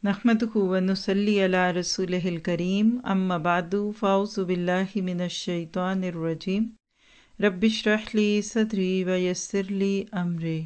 नहमदुहु व नुसल्ली अला रसूलिहिल करीम अम्मा बादु फ़ाऊज़ु बिल्लाहि मिनश शैतानिर रजीम रब्बिश्रह ली सदरी व यस्सिर ली अमरी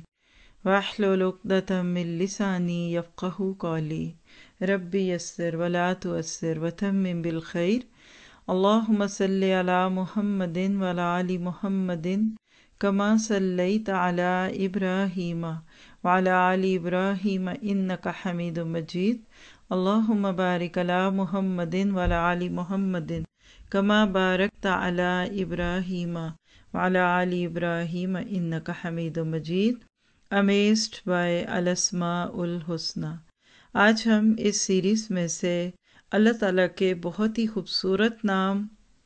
वाहलुल उक़दतम मिन लिसानी यफ़क़हू क़ौली रब्बी यस्सिर व ला तुअस्सिर व तम्मिम बिल खैर अल्लाहुम्मा सल्लि अला मुहम्मदिन व अला आलि मुहम्मदिन कमा सल्लैता अला इब्राहीम व अला आलि इब्राहीम इन्नका हमीदुम मजीद अल्लाहुम्मा बारिक अला मुहम्मदिन व अला आलि मुहम्मदिन कमा बारकता अला इब्राहीम व अला आलि इब्राहीम इन्नका हमीदुम मजीद। अमेज्ड बाय अल अस्माउल हुस्ना। आज हम इस सीरीज़ में से अल्लाह ताला के बहुत ही खूबसूरत नाम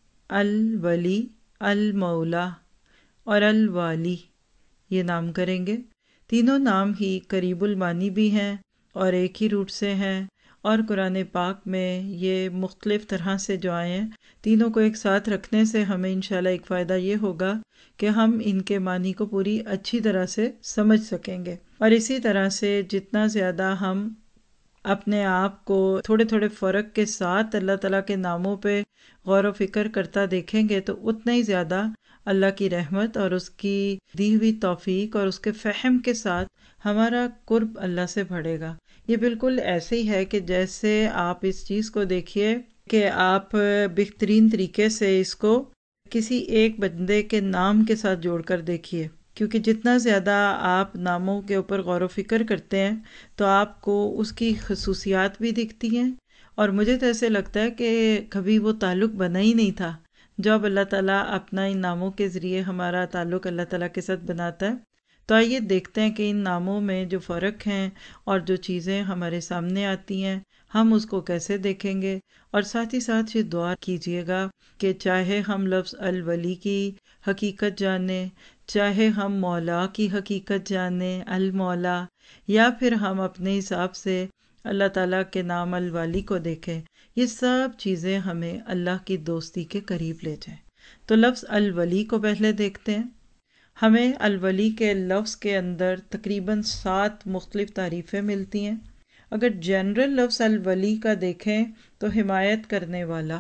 अल वली, अल मौला और अल वाली ये नाम करेंगे। तीनों नाम ही करीबुल मानी भी हैं और एक ही रूट से हैं, और कुरान पाक में ये मुख्तलिफ़ तरह से जो आए हैं, तीनों को एक साथ रखने से हमें इंशाल्लाह एक फ़ायदा ये होगा कि हम इनके मानी को पूरी अच्छी तरह से समझ सकेंगे। और इसी तरह से जितना ज़्यादा हम अपने आप को थोड़े थोड़े फ़र्क के साथ अल्लाह ताला के नामों पे गौर व फिक्र करता देखेंगे तो उतना ही ज़्यादा अल्लाह की रहमत और उसकी दी हुई तौफीक और उसके फ़हम के साथ हमारा कुर्ब अल्लाह से बढ़ेगा। ये बिल्कुल ऐसे ही है कि जैसे आप इस चीज़ को देखिए कि आप बेहतरीन तरीके से इसको किसी एक बंदे के नाम के साथ जोड़कर देखिए, क्योंकि जितना ज़्यादा आप नामों के ऊपर गौर व फिक्र करते हैं तो आपको उसकी खसूसियात भी दिखती हैं। और मुझे तो ऐसे लगता है कि कभी वो ताल्लुक़ बना ही नहीं था जब अल्लाह ताला अपना इन नामों के ज़रिए हमारा ताल्लुक़ अल्लाह ताला के साथ बनाता है। तो आइए देखते हैं कि इन नामों में जो फ़र्क हैं और जो चीज़ें हमारे सामने आती हैं हम उसको कैसे देखेंगे। और साथ ही साथ ये दुआ कीजिएगा कि चाहे हम लफ्ज़ अल वली की हकीकत जानें, चाहे हम मौला की हकीकत जानें अल मौला, या फिर हम अपने हिसाब से अल्लाह ताला के नाम अल वाली को देखें, ये सब चीज़ें हमें अल्लाह की दोस्ती के करीब ले जाएं। तो लफ्ज़ अल वली को पहले देखते हैं। हमें अल वली के लफ्ज़ के अंदर तकरीबन 7 मुख्तलिफ़ तारीफ़ें मिलती हैं। अगर जनरल लफ्ज़ अल वली का देखें तो हिमायत करने वाला,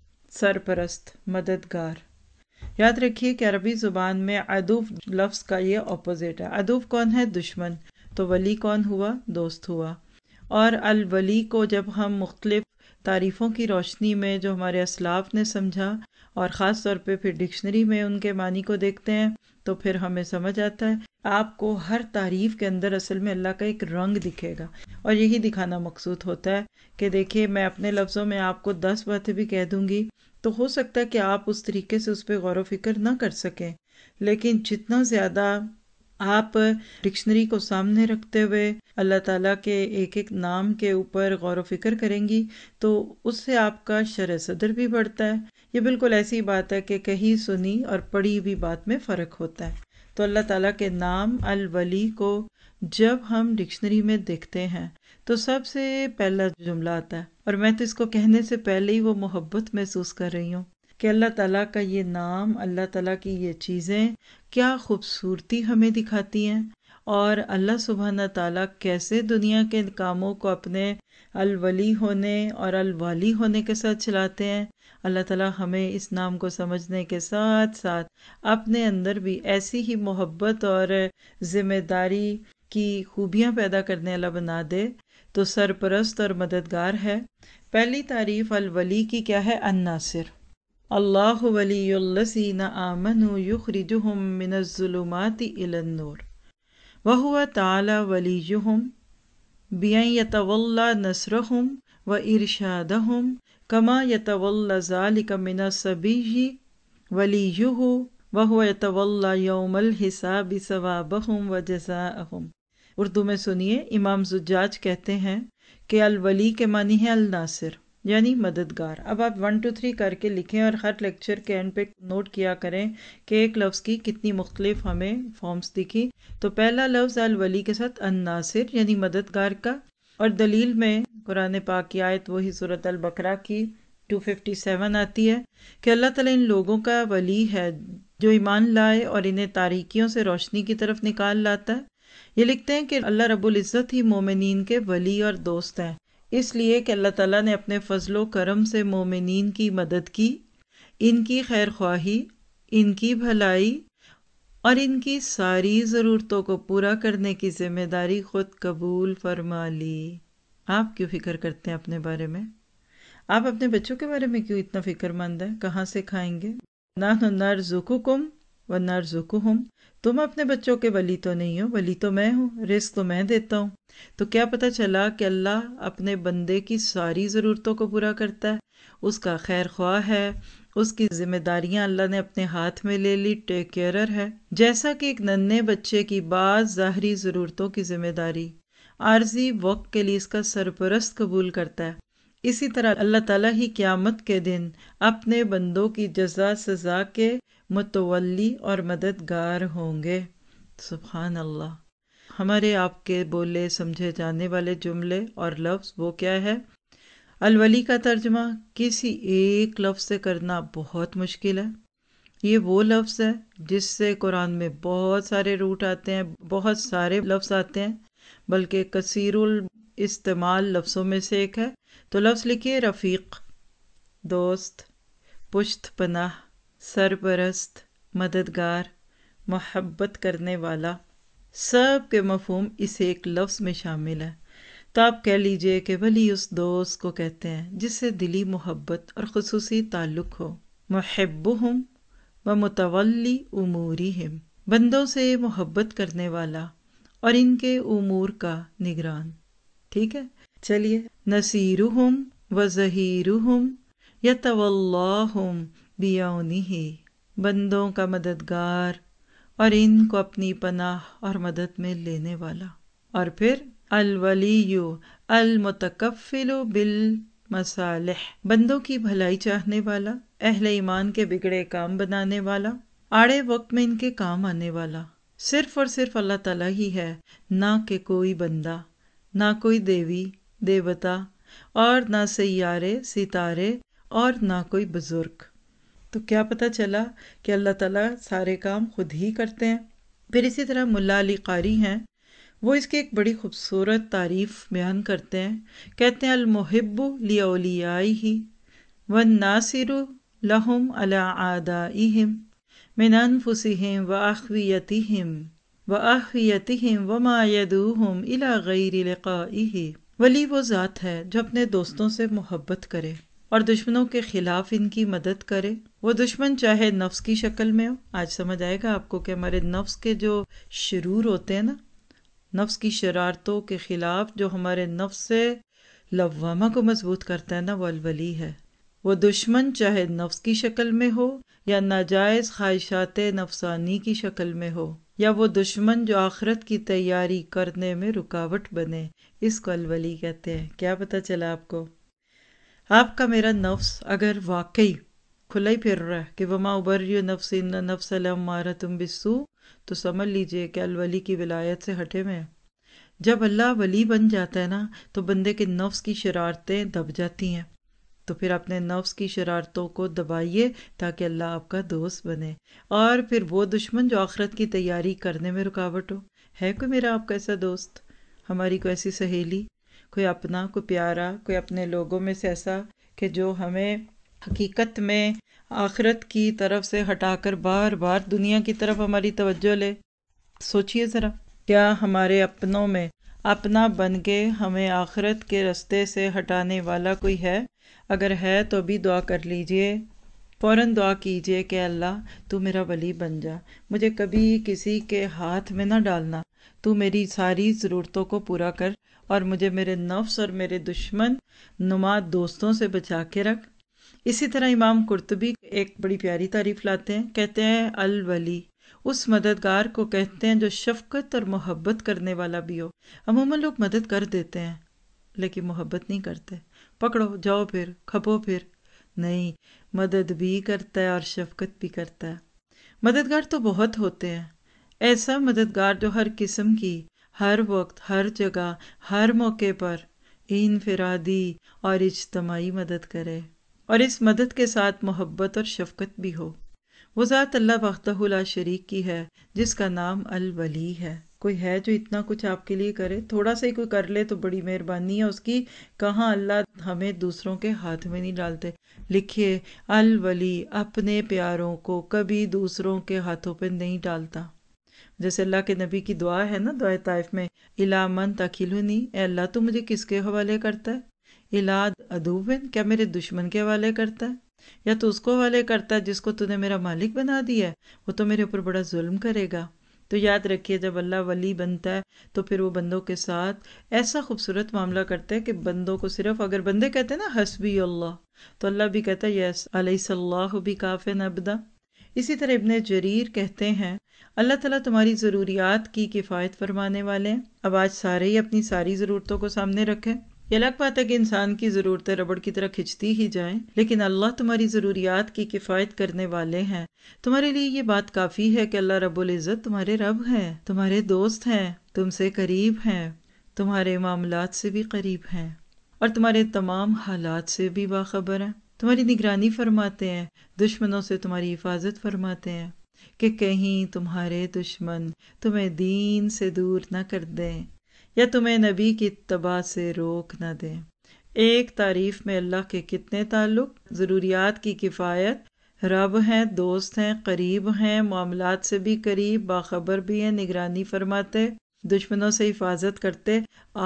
सरपरस्त, मददगार। याद रखिए कि अरबी ज़ुबान में अदुव लफ्ज़ का ये ऑपोजिट है। अदुव कौन है? दुश्मन। तो वली कौन हुआ? दोस्त हुआ। और अल वली को जब हम मुख्तलिफ़ तारीफ़ों की रोशनी में जो हमारे असलाफ़ ने समझा और ख़ास तौर पे फिर डिक्शनरी में उनके मानी को देखते हैं तो फिर हमें समझ आता है। आपको हर तारीफ़ के अंदर असल में अल्लाह का एक रंग दिखेगा, और यही दिखाना मकसूद होता है कि देखिए मैं अपने लफ्ज़ों में आपको 10 बातें भी कह दूँगी तो हो सकता है कि आप उस तरीके से उस पर गौर व फिक्र ना कर सकें, लेकिन जितना ज़्यादा आप डिक्शनरी को सामने रखते हुए अल्लाह ताला के एक एक नाम के ऊपर गौर व फिक्र करेंगी तो उससे आपका शरह सदर भी बढ़ता है। ये बिल्कुल ऐसी बात है कि कहीं सुनी और पढ़ी हुई बात में फ़र्क होता है। तो अल्लाह ताला के नाम अल वली को जब हम डिक्शनरी में देखते हैं तो सबसे पहला जुमला आता है, और मैं तो इसको कहने से पहले ही वो मोहब्बत महसूस कर रही हूँ कि अल्लाह ताला का ये नाम, अल्लाह ताला की ये चीज़ें क्या खूबसूरती हमें दिखाती हैं, और अल्लाह सुब्हाना ताला कैसे दुनिया के कामों को अपने अल वली होने और अल वाली होने के साथ चलाते हैं। अल्लाह ताला हमें इस नाम को समझने के साथ साथ अपने अंदर भी ऐसी ही मोहब्बत और ज़िम्मेदारी की खूबियाँ पैदा करने वाला बना दे। तो सरपरस्त और मददगार है। पहली तारीफ़ अल वली की क्या है? अन्नासिर। अल्लाहु वलियुल्लज़ीना आमनु युखरिजुहुम मिनज़्ज़ुलुमाति इलन्नूर व हुवा तआला वलियुहुम बिअन यतवल्ला नस्रहुम व इरशादहुम कमा यतवल्ला ज़ालिका मिनस्सबिय्यि वलियुहु व हुवा यतवल्ला यौमल हिसाबि सवाबहुम व जज़ाअहुम। उर्दू में सुनिए, इमाम ज़ुज्जाज कहते हैं कि अल वली के मानी है अल नासिर, यानी मददगार। अब आप 1 2 3 करके लिखें और हर लेक्चर के एंड पे नोट किया करें कि एक लफ्ज़ की कितनी मुख्तलिफ हमें फॉर्म्स दिखी। तो पहला लफ्ज़ अल वली के साथ अन नासिर यानी मददगार का, और दलील में कुरान पाक की आयत वही सूरत अल बकरा की 257 आती है कि अल्लाह ताला इन लोगों का वली है जो ईमान लाए और इन्हें तारीकियों से रोशनी की तरफ निकाल लाता है। ये लिखते हैं कि अल्लाह रब्बुल इज़्ज़त ही मोमिनीन के वली और दोस्त हैं। اس لیے کہ اللہ تعالیٰ نے اپنے فضل و کرم سے مومنین کی مدد کی، ان کی خیر خواہی، ان کی بھلائی اور ان کی ساری ضرورتوں کو پورا کرنے کی ذمہ داری خود قبول فرما لی۔ آپ کیوں فکر کرتے ہیں اپنے بارے میں؟ آپ اپنے بچوں کے بارے میں کیوں اتنا فکر مند ہیں؟ کہاں سے کھائیں گے؟ نحن نرزقکم ونرزقہم، تم اپنے بچوں کے ولی تو نہیں ہو، ولی تو میں ہوں، رزق تو میں دیتا ہوں۔ تو کیا پتہ چلا کہ اللہ اپنے بندے کی ساری ضرورتوں کو پورا کرتا ہے، اس کا خیر خواہ ہے، اس کی ذمہ داریاں اللہ نے اپنے ہاتھ میں لے لی، ٹیک کیئرر ہے۔ جیسا کہ ایک ننھے بچے کی بعض ظاہری ضرورتوں کی ذمہ داری عارضی وقت کے لیے اس کا سرپرست قبول کرتا ہے، اسی طرح اللہ تعالیٰ ہی قیامت کے دن اپنے بندوں کی جزا سزا کے متولی اور مددگار ہوں گے۔ سبحان اللہ۔ ہمارے آپ کے بولے سمجھے جانے والے جملے اور لفظ وہ کیا ہے؟ الولی کا ترجمہ کسی ایک لفظ سے کرنا بہت مشکل ہے۔ یہ وہ لفظ ہے جس سے قرآن میں بہت سارے روٹ آتے ہیں، بہت سارے لفظ آتے ہیں، بلکہ کثیر الاستعمال لفظوں میں سے ایک ہے۔ تو لفظ لکھیے: رفیق، دوست، پشت پناہ، سرپرست، مددگار، محبت کرنے والا، سب کے مفہوم اس ایک لفظ میں شامل ہے۔ تو آپ کہہ لیجئے کہ ولی اس دوست کو کہتے ہیں جس سے دلی محبت اور خصوصی تعلق ہو۔ محبہم و متولی امورہم، بندوں سے محبت کرنے والا اور ان کے امور کا نگران۔ ٹھیک ہے، چلیے۔ نصیرہم و ظہیرہم یتولاہم بعونہ، بندوں کا مددگار اور ان کو اپنی پناہ اور مدد میں لینے والا۔ اور پھر الولی المتکفل بالمصالح، بندوں کی بھلائی چاہنے والا، اہل ایمان کے بگڑے کام بنانے والا، آڑے وقت میں ان کے کام آنے والا۔ صرف اور صرف اللہ تعالیٰ ہی ہے، نہ کہ کوئی بندہ، نہ کوئی دیوی دیوتا، اور نہ سیارے ستارے، اور نہ کوئی بزرگ۔ تو کیا پتہ چلا کہ اللہ تعالیٰ سارے کام خود ہی کرتے ہیں۔ پھر اسی طرح ملا علی قاری ہیں، وہ اس کی ایک بڑی خوبصورت تعریف بیان کرتے ہیں، کہتے ہیں: المحب لیولیائہ والناصر لہم علی اعدائہم من انفسہم واخویتہم وما یدعوہم الی غیر لقائہ۔ ولی وہ ذات ہے جو اپنے دوستوں سے محبت کرے اور دشمنوں کے خلاف ان کی مدد کرے۔ وہ دشمن چاہے نفس کی شکل میں ہو، آج سمجھ آئے گا آپ کو کہ ہمارے نفس کے جو شرور ہوتے ہیں نا، نفس کی شرارتوں کے خلاف جو ہمارے نفس سے لوامہ کو مضبوط کرتا ہے نا، وہ الولی ہے۔ وہ دشمن چاہے نفس کی شکل میں ہو یا ناجائز خواہشات نفسانی کی شکل میں ہو، یا وہ دشمن جو آخرت کی تیاری کرنے میں رکاوٹ بنے، اس کو الولی کہتے ہیں۔ کیا پتہ چلا آپ کو؟ آپ کا میرا نفس اگر واقعی کھلا ہی پھر رہا ہے کہ وما ابرئ نفسی ان النفس لامارۃ بالسوء، تو سمجھ لیجئے کہ الولی کی ولایت سے ہٹے میں ہے۔ جب اللہ ولی بن جاتا ہے نا، تو بندے کے نفس کی شرارتیں دب جاتی ہیں۔ تو پھر اپنے نفس کی شرارتوں کو دبائیے تاکہ اللہ آپ کا دوست بنے، اور پھر وہ دشمن جو آخرت کی تیاری کرنے میں رکاوٹ ہو۔ ہے کوئی میرا آپ کا ایسا دوست، ہماری کوئی ایسی سہیلی، کوئی اپنا، کوئی پیارا، کوئی اپنے لوگوں میں سے ایسا کہ جو ہمیں حقیقت میں آخرت کی طرف سے ہٹا کر بار بار دنیا کی طرف ہماری توجہ لے؟ سوچئے ذرا، کیا ہمارے اپنوں میں اپنا بن کے ہمیں آخرت کے رستے سے ہٹانے والا کوئی ہے؟ اگر ہے تو بھی دعا کر لیجئے، فوراً دعا کیجئے کہ اللہ تو میرا ولی بن جا، مجھے کبھی کسی کے ہاتھ میں نہ ڈالنا، تو میری ساری ضرورتوں کو پورا کر، اور مجھے میرے نفس اور میرے دشمن نما دوستوں سے بچا کے رکھ۔ اسی طرح امام قرطبی ایک بڑی پیاری تعریف لاتے ہیں، کہتے ہیں الولی اس مددگار کو کہتے ہیں جو شفقت اور محبت کرنے والا بھی ہو۔ عموماً لوگ مدد کر دیتے ہیں لیکن محبت نہیں کرتے، پکڑو جاؤ پھر کھپو پھر، نہیں، مدد بھی کرتا ہے اور شفقت بھی کرتا ہے۔ مددگار تو بہت ہوتے ہیں، ایسا مددگار جو ہر قسم کی، ہر وقت، ہر جگہ، ہر موقع پر انفرادی اور اجتماعی مدد کرے، اور اس مدد کے ساتھ محبت اور شفقت بھی ہو۔ وہ ذات اللہ وحدہ لا شریک کی ہے جس کا نام الولی ہے۔ کوئی ہے جو اتنا کچھ آپ کے لیے کرے؟ تھوڑا سا ہی کوئی کر لے تو بڑی مہربانی ہے اس کی. کہاں اللہ ہمیں دوسروں کے ہاتھ میں نہیں ڈالتے. لکھیے الولی اپنے پیاروں کو کبھی دوسروں کے ہاتھوں پہ نہیں ڈالتا. جیسے اللہ کے نبی کی دعا ہے نا دعائے طائف میں، الا من تکلنی، اے اللہ تو مجھے کس کے حوالے کرتا ہے؟ الا عدوٍ، کیا میرے دشمن کے حوالے کرتا ہے؟ یا تو اس کو حوالے کرتا ہے جس کو تو نے میرا مالک بنا دیا ہے، وہ تو میرے اوپر بڑا ظلم کرے گا. تو یاد رکھیے جب اللہ ولی بنتا ہے تو پھر وہ بندوں کے ساتھ ایسا خوبصورت معاملہ کرتا ہے کہ بندوں کو صرف، اگر بندے کہتے ہیں نا حسبی اللہ، تو اللہ بھی کہتا ہے یس الیس اللہ بکاف عبدا. اسی طرح ابن جریر کہتے ہیں اللہ تعالیٰ تمہاری ضروریات کی کفایت فرمانے والے ہیں. اب آج سارے ہی اپنی ساری ضرورتوں کو سامنے رکھیں. یہ الگ بات ہے کہ انسان کی ضرورتیں ربڑ کی طرح کھنچتی ہی جائیں، لیکن اللہ تمہاری ضروریات کی کفایت کرنے والے ہیں. تمہارے لیے یہ بات کافی ہے کہ اللہ رب العزت تمہارے رب ہیں، تمہارے دوست ہیں، تم سے قریب ہیں، تمہارے معاملات سے بھی قریب ہیں، اور تمہارے تمام حالات سے بھی باخبر ہیں. تمہاری نگرانی فرماتے ہیں، دشمنوں سے تمہاری حفاظت فرماتے ہیں کہ کہیں تمہارے دشمن تمہیں دین سے دور نہ کر دیں یا تمہیں نبی کی اتباع سے روک نہ دیں. ایک تعریف میں اللہ کے کتنے تعلق، ضروریات کی کفایت، رب ہیں، دوست ہیں، قریب ہیں، معاملات سے بھی قریب، باخبر بھی ہیں، نگرانی فرماتے، دشمنوں سے حفاظت کرتے.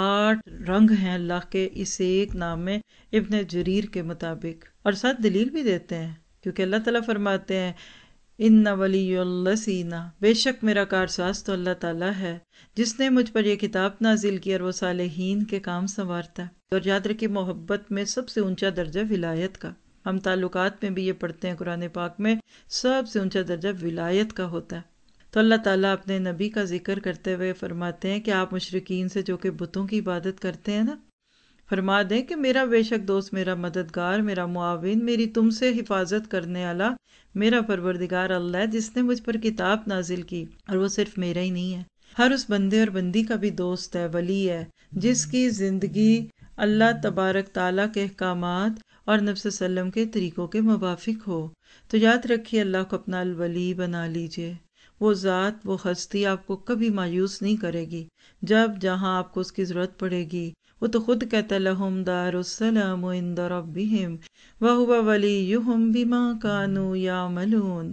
8 رنگ ہیں اللہ کے اس ایک نام میں ابن جریر کے مطابق، اور ساتھ دلیل بھی دیتے ہیں کیونکہ اللہ تعالیٰ فرماتے ہیں ان ولی الذین، بے شک میرا کارساز تو اللہ تعالیٰ ہے جس نے مجھ پر یہ کتاب نازل کی اور وہ صالحین کے کام سنوارتا ہے. اور یاد رکھیے محبت میں سب سے اونچا درجہ ولایت کا، ہم تعلقات میں بھی یہ پڑھتے ہیں قرآن پاک میں، سب سے اونچا درجہ ولایت کا ہوتا ہے. تو اللہ تعالیٰ اپنے نبی کا ذکر کرتے ہوئے فرماتے ہیں کہ آپ مشرکین سے جو کہ بتوں کی عبادت کرتے ہیں نا، فرما دیں کہ میرا بے شک دوست، میرا مددگار، میرا معاون، میری تم سے حفاظت کرنے والا میرا پروردگار اللہ ہے جس نے مجھ پر کتاب نازل کی، اور وہ صرف میرا ہی نہیں ہے، ہر اس بندے اور بندی کا بھی دوست ہے، ولی ہے، جس کی زندگی اللہ تبارک تعالیٰ کے احکامات اور نبی صلی اللہ علیہ وسلم کے طریقوں کے موافق ہو. تو یاد رکھیے اللہ کو اپنا الولی بنا لیجئے. وہ ذات، وہ ہستی آپ کو کبھی مایوس نہیں کرے گی. جب جہاں آپ کو اس کی ضرورت پڑے گی وہ تو خود کہتا ہے لہم دار السلام عند ربہم وہو ولیہم بما کانوا یعملون،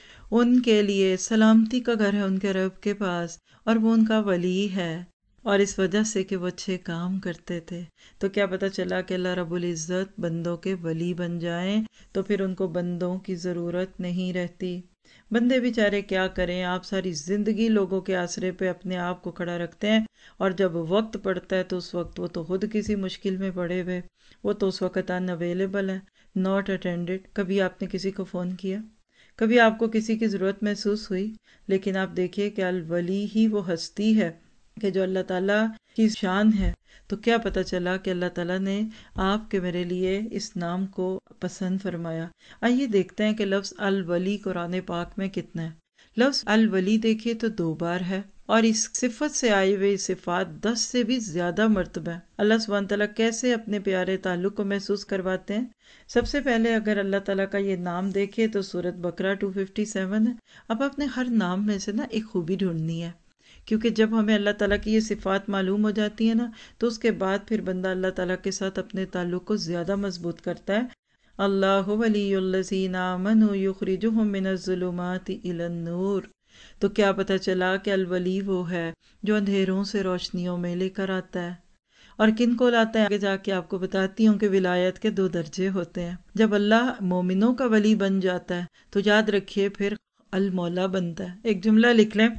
ان کے لیے سلامتی کا گھر ہے ان کے رب کے پاس اور وہ ان کا ولی ہے، اور اس وجہ سے کہ وہ اچھے کام کرتے تھے. تو کیا پتہ چلا کہ اللہ رب العزت بندوں کے ولی بن جائیں تو پھر ان کو بندوں کی ضرورت نہیں رہتی. بندے بیچارے کیا کریں، آپ ساری زندگی لوگوں کے آسرے پہ اپنے آپ کو کھڑا رکھتے ہیں، اور جب وقت پڑتا ہے تو اس وقت وہ تو خود کسی مشکل میں پڑے ہوئے، وہ تو اس وقت ان اویلیبل ہے، ناٹ اٹینڈڈ. کبھی آپ نے کسی کو فون کیا؟ کبھی آپ کو کسی کی ضرورت محسوس ہوئی؟ لیکن آپ دیکھیے کہ الولی ہی وہ ہستی ہے کہ جو اللہ تعالیٰ کی شان ہے. تو کیا پتہ چلا کہ اللہ تعالیٰ نے آپ کے میرے لیے اس نام کو پسند فرمایا. آئیے دیکھتے ہیں کہ لفظ الولی قرآن پاک میں کتنا ہے. لفظ الولی دیکھیے تو 2 بار ہے، اور اس صفت سے آئی ہوئی صفات 10 سے بھی زیادہ مرتبہ ہے. اللہ سبحانہ تعالیٰ کیسے اپنے پیارے تعلق کو محسوس کرواتے ہیں؟ سب سے پہلے اگر اللہ تعالیٰ کا یہ نام دیکھے تو سورۃ بقرہ 257 ہے. اب آپ نے ہر نام میں سے نا ایک خوبی ڈھونڈنی ہے، کیونکہ جب ہمیں اللہ تعالیٰ کی یہ صفات معلوم ہو جاتی ہے نا تو اس کے بعد پھر بندہ اللہ تعالیٰ کے ساتھ اپنے تعلق کو زیادہ مضبوط کرتا ہے. اللہ ولی الذین آمنوا یخرجہم من الظلمات الی النور. تو کیا پتہ چلا کہ الولی وہ ہے جو اندھیروں سے روشنیوں میں لے کر آتا ہے. اور کن کو لاتا ہے آگے جا کے آپ کو بتاتی ہوں کہ ولایت کے 2 درجے ہوتے ہیں. جب اللہ مومنوں کا ولی بن جاتا ہے تو یاد رکھیے پھر المولا بنتا ہے. ایک جملہ لکھ لیں،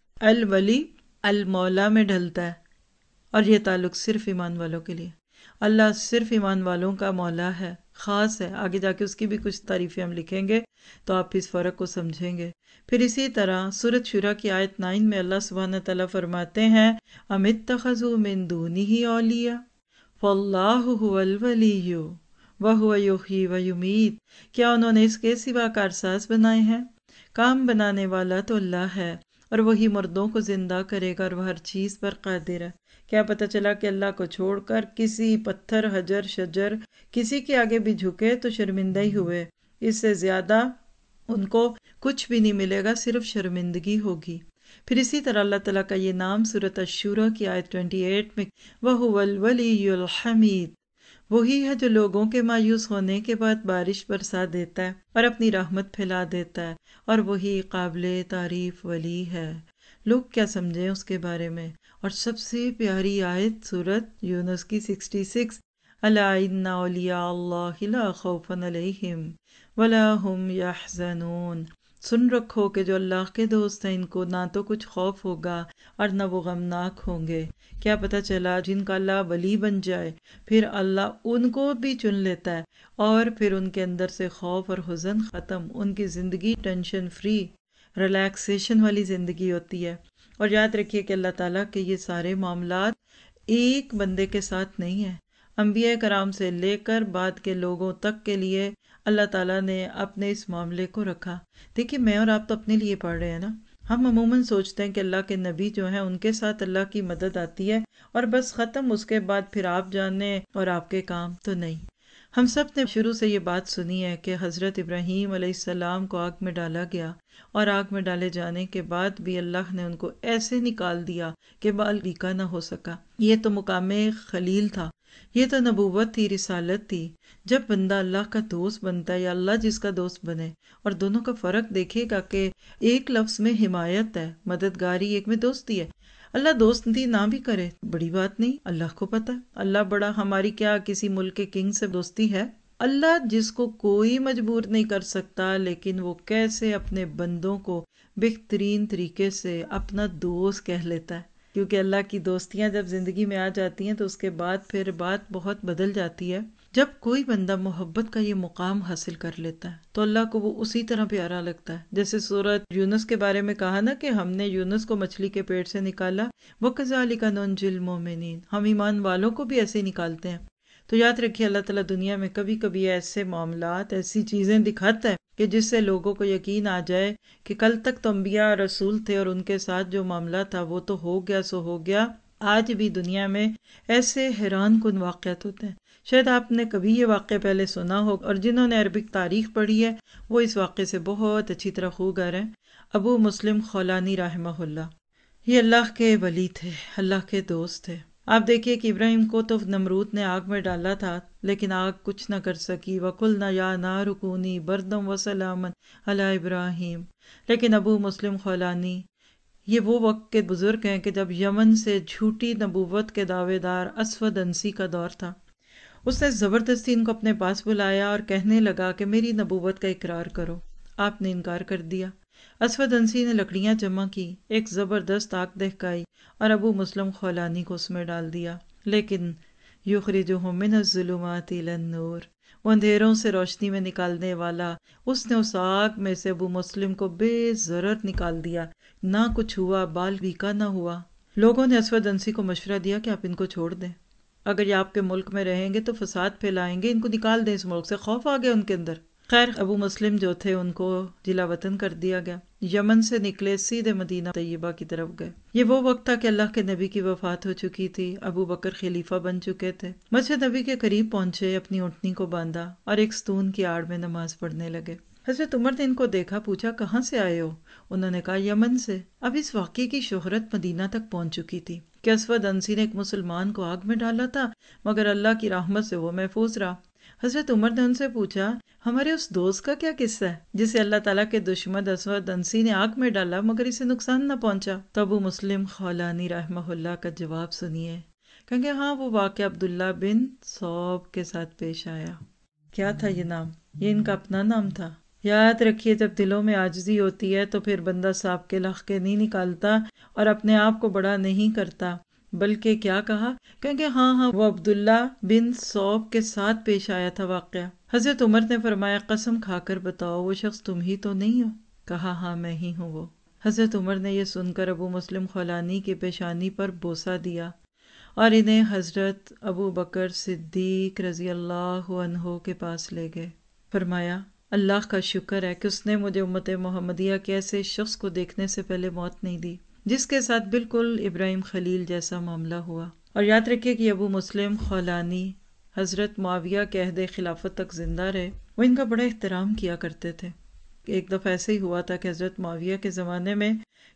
الولی المولا میں ڈھلتا ہے، اور یہ تعلق صرف ایمان والوں کے لیے. اللہ صرف ایمان والوں کا مولا ہے، خاص ہے. آگے جا کے اس کی بھی کچھ تعریفیں ہم لکھیں گے تو آپ اس فرق کو سمجھیں گے. پھر اسی طرح سورۃ شورى کی آیت 9 میں اللہ سبحانہ تعالیٰ فرماتے ہیں ام اتخذوا من دونہ اولیاء فاللہ هو الولی وہو یحیی ویمیت. کیا انہوں نے اس کے سوا کارساز بنائے ہیں؟ کام بنانے والا تو اللہ ہے، اور وہی مردوں کو زندہ کرے گا، اور وہ ہر چیز پر قادر ہے. کیا پتہ چلا کہ اللہ کو چھوڑ کر کسی پتھر، حجر، شجر، کسی کے آگے بھی جھکے تو شرمندہ ہی ہوئے. اس سے زیادہ ان کو کچھ بھی نہیں ملے گا، صرف شرمندگی ہوگی. پھر اسی طرح اللہ تعالیٰ کا یہ نام سورۃ الشورى کی آیت 28 میں وَهُوَ الْوَلِيُّ الْحَمِيدُ، وہی ہے جو لوگوں کے مایوس ہونے کے بعد بارش برسا دیتا ہے اور اپنی رحمت پھیلا دیتا ہے، اور وہی قابل تعریف ولی ہے۔ لوگ کیا سمجھیں اس کے بارے میں۔ اور سب سے پیاری آیت سورۃ یونس کی 66 الا ان اولیاء اللہ لا خوف علیہم ولا هم یحزنون، سن رکھو کہ جو اللہ کے دوست ہیں ان کو نہ تو کچھ خوف ہوگا اور نہ وہ غمناک ہوں گے۔ کیا پتہ چلا جن کا اللہ ولی بن جائے پھر اللہ ان کو بھی چن لیتا ہے اور پھر ان کے اندر سے خوف اور حزن ختم، ان کی زندگی ٹینشن فری ریلیکسیشن والی زندگی ہوتی ہے۔ اور یاد رکھیے کہ اللہ تعالیٰ کے یہ سارے معاملات ایک بندے کے ساتھ نہیں ہیں، انبیاء کرام سے لے کر بعد کے لوگوں تک کے لیے اللہ تعالیٰ نے اپنے اس معاملے کو رکھا۔ دیکھیے میں اور آپ تو اپنے لیے پڑھ رہے ہیں نا، ہم عموماً سوچتے ہیں کہ اللہ کے نبی جو ہیں ان کے ساتھ اللہ کی مدد آتی ہے اور بس ختم، اس کے بعد پھر آپ جانیں اور آپ کے کام تو نہیں۔ ہم سب نے شروع سے یہ بات سنی ہے کہ حضرت ابراہیم علیہ السلام کو آگ میں ڈالا گیا اور آگ میں ڈالے جانے کے بعد بھی اللہ نے ان کو ایسے نکال دیا کہ بال بیکا نہ ہو سکا۔ یہ تو مقام خلیل تھا، یہ تو نبوت تھی، رسالت تھی۔ جب بندہ اللہ کا دوست بنتا ہے یا اللہ جس کا دوست بنے، اور دونوں کا فرق دیکھے گا کہ ایک لفظ میں حمایت ہے، مددگاری، ایک میں دوستی ہے۔ اللہ دوستی نہ بھی کرے بڑی بات نہیں، اللہ کو پتہ ہے، اللہ بڑا، ہماری کیا کسی ملک کے کنگ سے دوستی ہے؟ اللہ جس کو کوئی مجبور نہیں کر سکتا، لیکن وہ کیسے اپنے بندوں کو بہترین طریقے سے اپنا دوست کہہ لیتا ہے، کیونکہ اللہ کی دوستیاں جب زندگی میں آ جاتی ہیں تو اس کے بعد پھر بات بہت بدل جاتی ہے۔ جب کوئی بندہ محبت کا یہ مقام حاصل کر لیتا ہے تو اللہ کو وہ اسی طرح پیارا لگتا ہے، جیسے سورۃ یونس کے بارے میں کہا نا کہ ہم نے یونس کو مچھلی کے پیٹ سے نکالا، وَكَذَلِكَ نُنْجِي الْمُؤْمِنِينَ، ہم ایمان والوں کو بھی ایسے نکالتے ہیں۔ تو یاد رکھیے اللہ تعالیٰ دنیا میں کبھی کبھی ایسے معاملات، ایسی چیزیں دکھاتا ہے کہ جس سے لوگوں کو یقین آ جائے کہ کل تک تو انبیاء رسول تھے اور ان کے ساتھ جو معاملہ تھا وہ تو ہو گیا سو ہو گیا۔ آج بھی دنیا میں ایسے حیران کن واقعات ہوتے ہیں، شاید آپ نے کبھی یہ واقعہ پہلے سنا ہو، اور جنہوں نے عربک تاریخ پڑھی ہے وہ اس واقعے سے بہت اچھی طرح خوگر ہیں۔ ابو مسلم خولانی رحمہ اللہ، یہ اللہ کے ولی تھے، اللہ کے دوست تھے۔ آپ دیکھیے کہ ابراہیم کو تو نمرود نے آگ میں ڈالا تھا لیکن آگ کچھ نہ کر سکی، وَقُلْنَا يَا نَارُ كُونِي بَرْدًا وَسَلَامًا عَلَىٰ ابراہیم۔ لیکن ابو مسلم خولانی یہ وہ وقت کے بزرگ ہیں کہ جب یمن سے جھوٹی نبوت کے دعوے دار اسود انسی کا دور تھا، اس نے زبردستی ان کو اپنے پاس بلایا اور کہنے لگا کہ میری نبوت کا اقرار کرو۔ آپ نے انکار کر دیا۔ اسود انسی نے لکڑیاں جمع کی، ایک زبردست آگ دہکائی اور ابو مسلم خولانی کو اس میں ڈال دیا، لیکن یخرجہم من الظلمات الی النور، وہ اندھیروں سے روشنی میں نکالنے والا، اس نے اس آگ میں سے ابو مسلم کو بے ضرر نکال دیا، نہ کچھ ہوا، بال بیکا نہ ہوا۔ لوگوں نے اسود انسی کو مشورہ دیا کہ آپ ان کو چھوڑ دیں، اگر یہ آپ کے ملک میں رہیں گے تو فساد پھیلائیں گے، ان کو نکال دیں اس ملک سے۔ خوف آ گیا ان کے اندر۔ خیر ابو مسلم جو تھے ان کو جلا وطن کر دیا گیا، یمن سے نکلے سیدھے مدینہ طیبہ کی طرف گئے۔ یہ وہ وقت تھا کہ اللہ کے نبی کی وفات ہو چکی تھی، ابو بکر خلیفہ بن چکے تھے۔ مسجد نبی کے قریب پہنچے، اپنی اونٹنی کو باندھا اور ایک ستون کی آڑ میں نماز پڑھنے لگے۔ حضرت عمر نے ان کو دیکھا، پوچھا کہاں سے آئے ہو؟ انہوں نے کہا یمن سے۔ اب اس واقعے کی شہرت مدینہ تک پہنچ چکی تھی کہ اسود انسی نے ایک مسلمان کو آگ میں ڈالا تھا، مگر اللہ کی رحمت سے وہ محفوظ رہا۔ حضرت عمر نے ان سے پوچھا ہمارے اس دوست کا کیا قصہ ہے جسے اللہ تعالیٰ کے دشمن اسود انسی نے آگ میں ڈالا مگر اسے نقصان نہ پہنچا؟ تو ابو مسلم خولانی رحمہ اللہ کا جواب سنیے، کہیں ہاں وہ واقعہ عبداللہ بن صوب کے ساتھ پیش آیا۔ کیا تھا یہ نام؟ یہ ان کا اپنا نام تھا۔ یاد رکھیے جب دلوں میں عاجزی ہوتی ہے تو پھر بندہ سانپ کے لخ کے نہیں نکالتا اور اپنے آپ کو بڑا نہیں کرتا، بلکہ کیا کہا کہ ہاں وہ عبداللہ بن صوب کے ساتھ پیش آیا تھا واقعہ۔ حضرت عمر نے فرمایا قسم کھا کر بتاؤ وہ شخص تم ہی تو نہیں ہو؟ کہا ہاں میں ہی ہوں وہ۔ حضرت عمر نے یہ سن کر ابو مسلم خولانی کی پیشانی پر بوسہ دیا اور انہیں حضرت ابو بکر صدیق رضی اللہ عنہ کے پاس لے گئے۔ فرمایا اللہ کا شکر ہے کہ اس نے مجھے امت محمدیہ کے ایسے شخص کو دیکھنے سے پہلے موت نہیں دی جس کے ساتھ بالکل ابراہیم خلیل جیسا معاملہ ہوا۔ اور یاد رکھیے کہ ابو مسلم خولانی حضرت معاویہ کے عہد خلافت تک زندہ رہے، وہ ان کا بڑا احترام کیا کرتے تھے۔ ایک دفعہ ایسے ہی ہوا تھا کہ حضرت معاویہ کے زمانے میں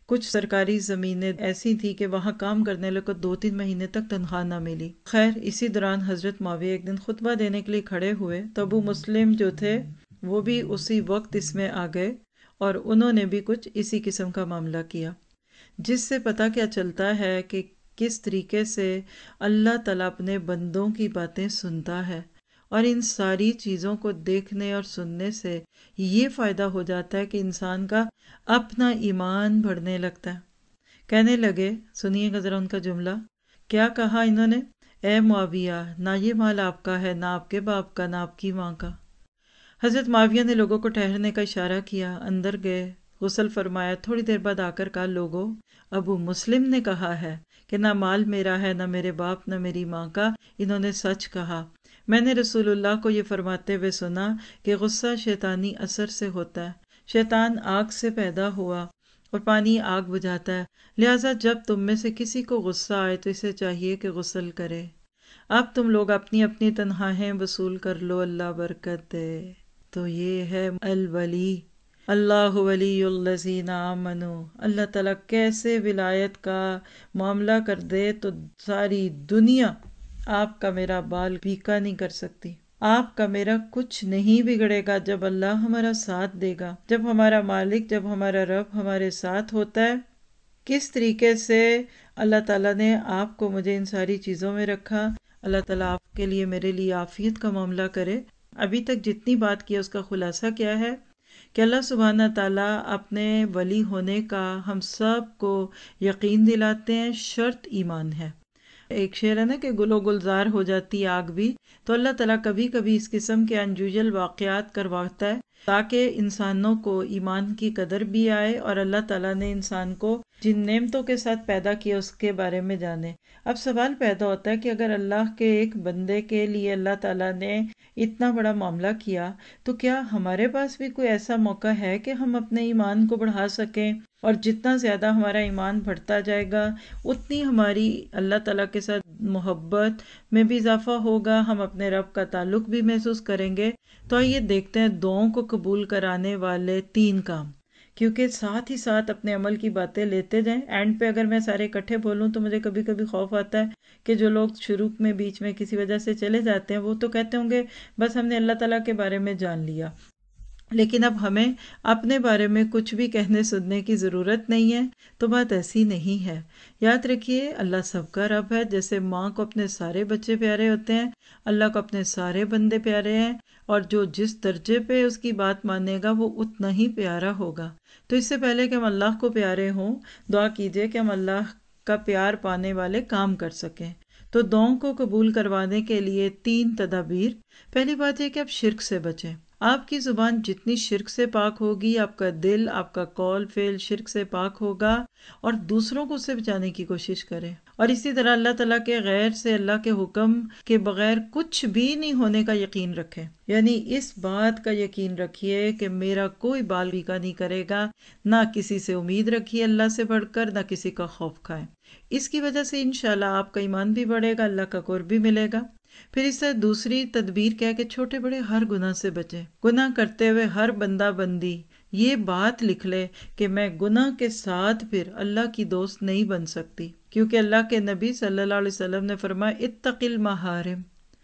کچھ سرکاری زمینیں ایسی تھی کہ وہاں کام کرنے والے کو 2-3 مہینے تک تنخواہ نہ ملی۔ خیر اسی دوران حضرت معاویہ ایک دن خطبہ دینے کے لیے کھڑے ہوئے تو ابو مسلم جو تھے وہ بھی اسی وقت اس میں آ گئے اور انہوں نے بھی کچھ اسی قسم کا معاملہ کیا، جس سے پتہ کیا چلتا ہے کہ کس طریقے سے اللہ تعالیٰ اپنے بندوں کی باتیں سنتا ہے، اور ان ساری چیزوں کو دیکھنے اور سننے سے یہ فائدہ ہو جاتا ہے کہ انسان کا اپنا ایمان بڑھنے لگتا ہے۔ کہنے لگے، سنیے گا ذرا ان کا جملہ، کیا کہا انہوں نے؟ اے معاویہ، نہ یہ مال آپ کا ہے، نہ آپ کے باپ کا، نہ آپ کی ماں کا۔ حضرت معاویہ نے لوگوں کو ٹھہرنے کا اشارہ کیا، اندر گئے، غسل فرمایا، تھوڑی دیر بعد آ کر کہا، لوگوں، ابو مسلم نے کہا ہے کہ نہ مال میرا ہے، نہ میرے باپ، نہ میری ماں کا، انہوں نے سچ کہا۔ میں نے رسول اللہ کو یہ فرماتے ہوئے سنا کہ غصہ شیطانی اثر سے ہوتا ہے، شیطان آگ سے پیدا ہوا اور پانی آگ بجھاتا ہے، لہٰذا جب تم میں سے کسی کو غصہ آئے تو اسے چاہیے کہ غسل کرے۔ اب تم لوگ اپنی اپنی تنخواہیں وصول کر لو، اللہ برکت دے۔ تو یہ ہے الولی، اللہ ولی الذین آمنوا۔ اللہ تعالیٰ کیسے ولایت کا معاملہ کر دے تو ساری دنیا آپ کا میرا بال پیکا نہیں کر سکتی، آپ کا میرا کچھ نہیں بگڑے گا جب اللہ ہمارا ساتھ دے گا، جب ہمارا مالک، جب ہمارا رب ہمارے ساتھ ہوتا ہے۔ کس طریقے سے اللہ تعالیٰ نے آپ کو مجھے ان ساری چیزوں میں رکھا۔ اللہ تعالیٰ آپ کے لیے میرے لیے عافیت کا معاملہ کرے۔ ابھی تک جتنی بات کی اس کا خلاصہ کیا ہے کہ اللہ سبحانہ تعالیٰ اپنے ولی ہونے کا ہم سب کو یقین دلاتے ہیں، شرط ایمان ہے۔ ایک شعر ہے نا کہ گل و گلزار ہو جاتی آگ بھی، تو اللہ تعالیٰ کبھی کبھی اس قسم کے انجویجل واقعات کرواتا ہے تاکہ انسانوں کو ایمان کی قدر بھی آئے اور اللہ تعالیٰ نے انسان کو جن نعمتوں کے ساتھ پیدا کیا اس کے بارے میں جانے۔ اب سوال پیدا ہوتا ہے کہ اگر اللہ کے ایک بندے کے لیے اللہ تعالیٰ نے اتنا بڑا معاملہ کیا تو کیا ہمارے پاس بھی کوئی ایسا موقع ہے کہ ہم اپنے ایمان کو بڑھا سکیں؟ اور جتنا زیادہ ہمارا ایمان بڑھتا جائے گا اتنی ہماری اللہ تعالیٰ کے ساتھ محبت میں بھی اضافہ ہوگا، ہم اپنے رب کا تعلق بھی محسوس کریں گے۔ تو آئیے دیکھتے ہیں دعاؤں کو قبول کرانے والے 3 کام، کیونکہ ساتھ ہی ساتھ اپنے عمل کی باتیں لیتے جائیں۔ اینڈ پہ اگر میں سارے اکٹھے بولوں تو مجھے کبھی کبھی خوف آتا ہے کہ جو لوگ شروع میں بیچ میں کسی وجہ سے چلے جاتے ہیں وہ تو کہتے ہوں گے بس ہم نے اللہ تعالیٰ کے بارے میں جان لیا، لیکن اب ہمیں اپنے بارے میں کچھ بھی کہنے سننے کی ضرورت نہیں ہے۔ تو بات ایسی نہیں ہے۔ یاد رکھیے اللہ سب کا رب ہے، جیسے ماں کو اپنے سارے بچے پیارے ہوتے ہیں، اللہ کو اپنے سارے بندے پیارے ہیں، اور جو جس درجے پہ اس کی بات مانے گا وہ اتنا ہی پیارا ہوگا۔ تو اس سے پہلے کہ ہم اللہ کو پیارے ہوں، دعا کیجئے کہ ہم اللہ کا پیار پانے والے کام کر سکیں۔ تو دعاؤں کو قبول کروانے کے لیے 3 تدابیر۔ پہلی بات یہ کہ آپ شرک سے بچیں۔ آپ کی زبان جتنی شرک سے پاک ہوگی، آپ کا دل، آپ کا قول فعل شرک سے پاک ہوگا، اور دوسروں کو اس سے بچانے کی کوشش کریں۔ اور اسی طرح اللہ تعالیٰ کے غیر سے، اللہ کے حکم کے بغیر کچھ بھی نہیں ہونے کا یقین رکھیں۔ یعنی اس بات کا یقین رکھیے کہ میرا کوئی بال بیکا نہیں کرے گا، نہ کسی سے امید رکھیے اللہ سے بڑھ کر، نہ کسی کا خوف کھائیں۔ اس کی وجہ سے انشاءاللہ آپ کا ایمان بھی بڑھے گا، اللہ کا قرب بھی ملے گا۔ پھر اس سے دوسری تدبیر کیا ہے کہ چھوٹے بڑے ہر گناہ سے بچیں۔ گناہ کرتے ہوئے ہر بندہ بندی یہ بات لکھ لے کہ میں گناہ کے ساتھ پھر اللہ کی دوست نہیں بن سکتی، کیونکہ اللہ کے نبی صلی اللہ علیہ وسلم نے فرمایا اتق المحارم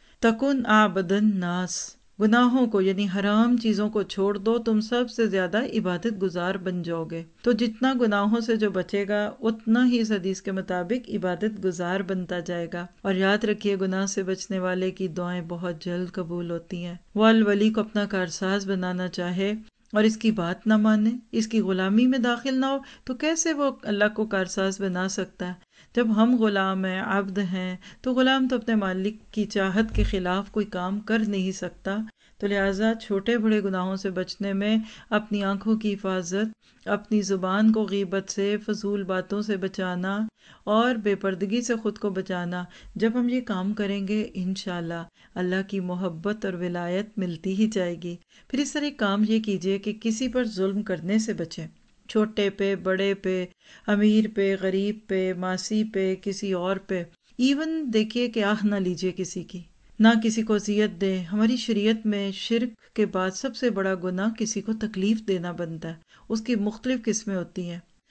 تکن اعبد الناس۔ گناہوں کو یعنی حرام چیزوں کو چھوڑ دو، تم سب سے زیادہ عبادت گزار بن جاؤ گے۔ تو جتنا گناہوں سے جو بچے گا اتنا ہی اس حدیث کے مطابق عبادت گزار بنتا جائے گا۔ اور یاد رکھیے گناہ سے بچنے والے کی دعائیں بہت جلد قبول ہوتی ہیں۔ وہ الولی کو اپنا کارساز بنانا چاہے اور اس کی بات نہ مانے، اس کی غلامی میں داخل نہ ہو، تو کیسے وہ اللہ کو کارساز بنا سکتا ہے؟ جب ہم غلام ہیں، عبد ہیں، تو غلام تو اپنے مالک کی چاہت کے خلاف کوئی کام کر نہیں سکتا۔ تو لہٰذا چھوٹے بڑے گناہوں سے بچنے میں اپنی آنکھوں کی حفاظت، اپنی زبان کو غیبت سے، فضول باتوں سے بچانا اور بے پردگی سے خود کو بچانا، جب ہم یہ کام کریں گے انشاءاللہ اللہ کی محبت اور ولایت ملتی ہی جائے گی۔ پھر اس طرح کام یہ کیجئے کہ کسی پر ظلم کرنے سے بچیں، چھوٹے پہ، بڑے پہ، امیر پہ، غریب پہ، ماسی پہ، کسی اور پہ۔ ایون دیکھیے کہ آہ نہ لیجئے کسی کی، نہ کسی کو اذیت دیں۔ ہماری شریعت میں شرک کے بعد سب سے بڑا گناہ کسی کو تکلیف دینا بنتا ہے، اس کی مختلف قسمیں ہوتی ہیں۔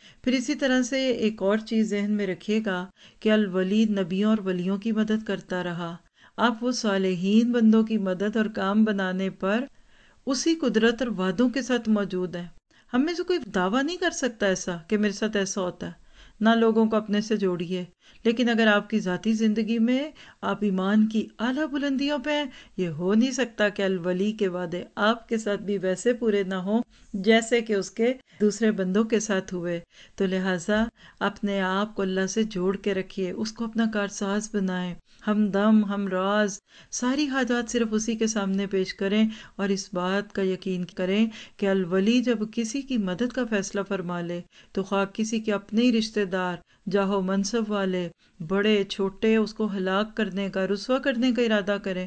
پھر اسی طرح سے ایک اور چیز ذہن میں رکھیے گا کہ الولی نبیوں اور ولیوں کی مدد کرتا رہا. آپ وہ صالحین بندوں کی مدد اور کام بنانے پر اسی قدرت اور وعدوں کے ساتھ موجود ہیں. ہم میں سے کوئی دعویٰ نہیں کر سکتا ایسا کہ میرے ساتھ ایسا ہوتا ہے. نہ لوگوں کو اپنے سے جوڑیے، لیکن اگر آپ کی ذاتی زندگی میں آپ ایمان کی اعلیٰ بلندیوں پہ ہیں، یہ ہو نہیں سکتا کہ الولی کے وعدے آپ کے ساتھ بھی ویسے پورے نہ ہوں جیسے کہ اس کے دوسرے بندوں کے ساتھ ہوئے. تو لہٰذا اپنے آپ کو اللہ سے جوڑ کے رکھیے، اس کو اپنا کارساز بنائیں، ہمدم ہم راز، ساری حاجات صرف اسی کے سامنے پیش کریں. اور اس بات کا یقین کریں کہ الولی جب کسی کی مدد کا فیصلہ فرما لے تو خواہ کسی کے اپنے ہی رشتہ دار، جاہو منصب والے، بڑے چھوٹے، اس کو ہلاک کرنے کا، رسوا کرنے کا ارادہ کریں،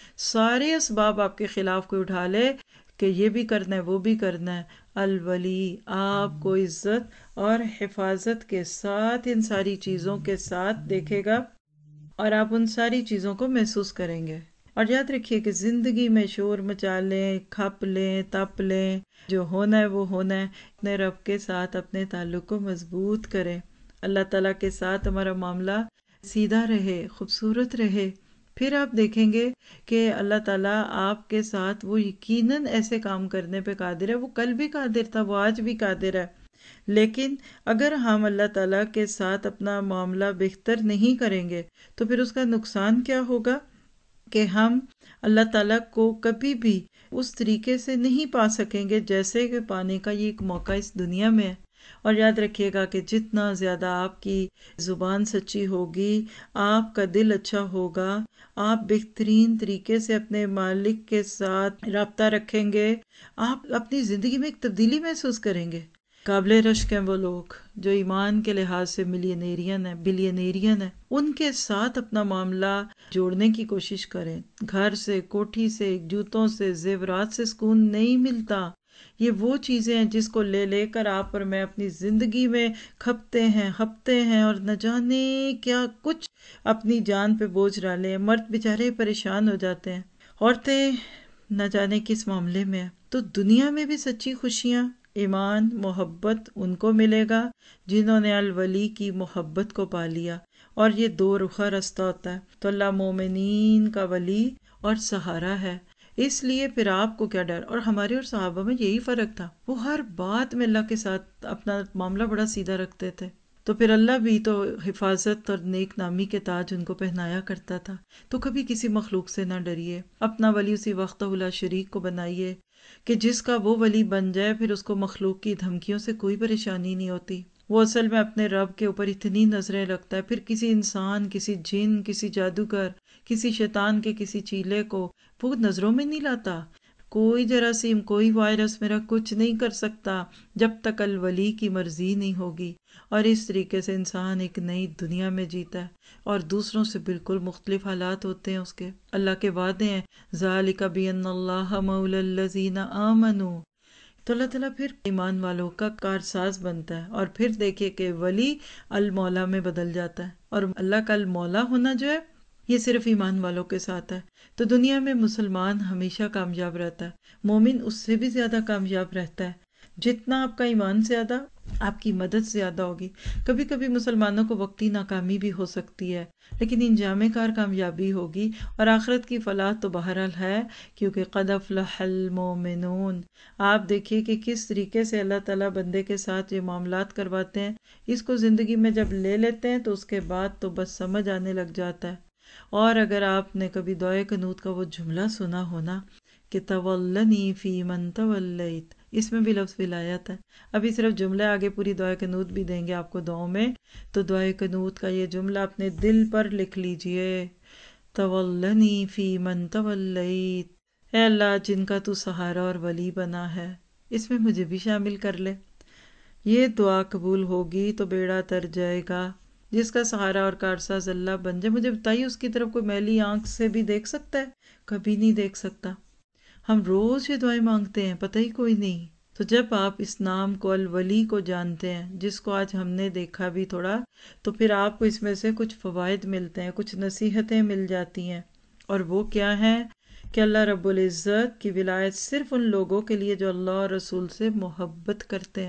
سارے اسباب آپ کے خلاف کوئی اٹھا لے کہ یہ بھی کرنا ہے وہ بھی کرنا ہے، الولی آپ کو عزت اور حفاظت کے ساتھ ان ساری چیزوں کے ساتھ دیکھے گا اور آپ ان ساری چیزوں کو محسوس کریں گے. اور یاد رکھیے کہ زندگی میں شور مچا لیں، کھپ لیں، تپ لیں، جو ہونا ہے وہ ہونا ہے. اپنے رب کے ساتھ اپنے تعلق کو مضبوط کریں، اللہ تعالیٰ کے ساتھ ہمارا معاملہ سیدھا رہے، خوبصورت رہے. پھر آپ دیکھیں گے کہ اللہ تعالیٰ آپ کے ساتھ وہ یقیناً ایسے کام کرنے پہ قادر ہے. وہ کل بھی قادر تھا، وہ آج بھی قادر ہے. لیکن اگر ہم اللہ تعالیٰ کے ساتھ اپنا معاملہ بہتر نہیں کریں گے تو پھر اس کا نقصان کیا ہوگا کہ ہم اللہ تعالیٰ کو کبھی بھی اس طریقے سے نہیں پا سکیں گے جیسے کہ پانے کا یہ ایک موقع اس دنیا میں ہے. اور یاد رکھیے گا کہ جتنا زیادہ آپ کی زبان سچی ہوگی، آپ کا دل اچھا ہوگا، آپ بہترین طریقے سے اپنے مالک کے ساتھ رابطہ رکھیں گے، آپ اپنی زندگی میں ایک تبدیلی محسوس کریں گے. قابل رشک ہیں وہ لوگ جو ایمان کے لحاظ سے ملینیرین ہیں، بلینیرین ہیں. ان کے ساتھ اپنا معاملہ جوڑنے کی کوشش کریں. گھر سے، کوٹھی سے، جوتوں سے، زیورات سے سکون نہیں ملتا. یہ وہ چیزیں ہیں جس کو لے لے کر آپ اور میں اپنی زندگی میں کھپتے ہیں، ہپتے ہیں اور نہ جانے کیا کچھ اپنی جان پہ بوجھ ڈالے. مرد بیچارے پریشان ہو جاتے ہیں، عورتیں نہ جانے کس معاملے میں. تو دنیا میں بھی سچی خوشیاں، ایمان، محبت ان کو ملے گا جنہوں نے الولی کی محبت کو پا لیا. اور یہ دو رخا رستہ ہوتا ہے. تو اللہ مومنین کا ولی اور سہارا ہے. اس لیے پھر آپ کو کیا ڈر. اور ہمارے اور صحابہ میں یہی فرق تھا، وہ ہر بات میں اللہ کے ساتھ اپنا معاملہ بڑا سیدھا رکھتے تھے. تو پھر اللہ بھی تو حفاظت اور نیک نامی کے تاج ان کو پہنایا کرتا تھا. تو کبھی کسی مخلوق سے نہ ڈریے، اپنا ولی اسی وقت لا شریک کو بنائیے کہ جس کا وہ ولی بن جائے پھر اس کو مخلوق کی دھمکیوں سے کوئی پریشانی نہیں ہوتی. وہ اصل میں اپنے رب کے اوپر اتنی نظریں رکھتا ہے، پھر کسی انسان، کسی جن، کسی جادوگر، کسی شیطان کے کسی چیلے کو وہ نظروں میں نہیں لاتا. کوئی جراثیم، کوئی وائرس میرا کچھ نہیں کر سکتا جب تک الولی کی مرضی نہیں ہوگی. اور اس طریقے سے انسان ایک نئی دنیا میں جیتا ہے اور دوسروں سے بالکل مختلف حالات ہوتے ہیں اس کے. اللہ کے وعدے ہیں ذالک بان اللہ مولی الذین آمنوا. تو اللہ تعالیٰ پھر ایمان والوں کا کارساز بنتا ہے. اور پھر دیکھیے کہ ولی المولا میں بدل جاتا ہے. اور اللہ کا المولا ہونا جو ہے یہ صرف ایمان والوں کے ساتھ ہے. تو دنیا میں مسلمان ہمیشہ کامیاب رہتا ہے، مومن اس سے بھی زیادہ کامیاب رہتا ہے. جتنا آپ کا ایمان زیادہ، آپ کی مدد زیادہ ہوگی. کبھی کبھی مسلمانوں کو وقتی ناکامی بھی ہو سکتی ہے لیکن انجام کار کامیابی ہوگی اور آخرت کی فلاح تو بہرحال ہے، کیونکہ قد افلح المؤمنون. آپ دیکھیے کہ کس طریقے سے اللہ تعالیٰ بندے کے ساتھ یہ معاملات کرواتے ہیں. اس کو زندگی میں جب لے لیتے ہیں تو اس کے بعد تو بس سمجھ آنے لگ جاتا ہے. اور اگر آپ نے کبھی دعائے قنوت کا وہ جملہ سنا ہونا کہ تولنی فی من تولیت، اس میں بھی لفظ ولایت ہے. ابھی صرف جملے آگے پوری دعائے قنوت بھی دیں گے آپ کو دعاؤں میں. تو دعائے قنوت کا یہ جملہ اپنے دل پر لکھ لیجئے، تولنی فی من تولیت. اے اللہ جن کا تو سہارا اور ولی بنا ہے اس میں مجھے بھی شامل کر لے. یہ دعا قبول ہوگی تو بیڑا تر جائے گا. جس کا سہارا اور کارساز اللہ بن جائے، مجھے بتائیے اس کی طرف کوئی میلی آنکھ سے بھی دیکھ سکتا ہے؟ کبھی نہیں دیکھ سکتا. ہم روز یہ دعائیں مانگتے ہیں، پتہ ہی کوئی نہیں. تو جب آپ اس نام کو الولی کو جانتے ہیں جس کو آج ہم نے دیکھا بھی تھوڑا، تو پھر آپ کو اس میں سے کچھ فوائد ملتے ہیں، کچھ نصیحتیں مل جاتی ہیں. اور وہ کیا ہیں کہ اللہ رب العزت کی ولایت صرف ان لوگوں کے لیے جو اللہ اور رسول سے محبت کرتے ہیں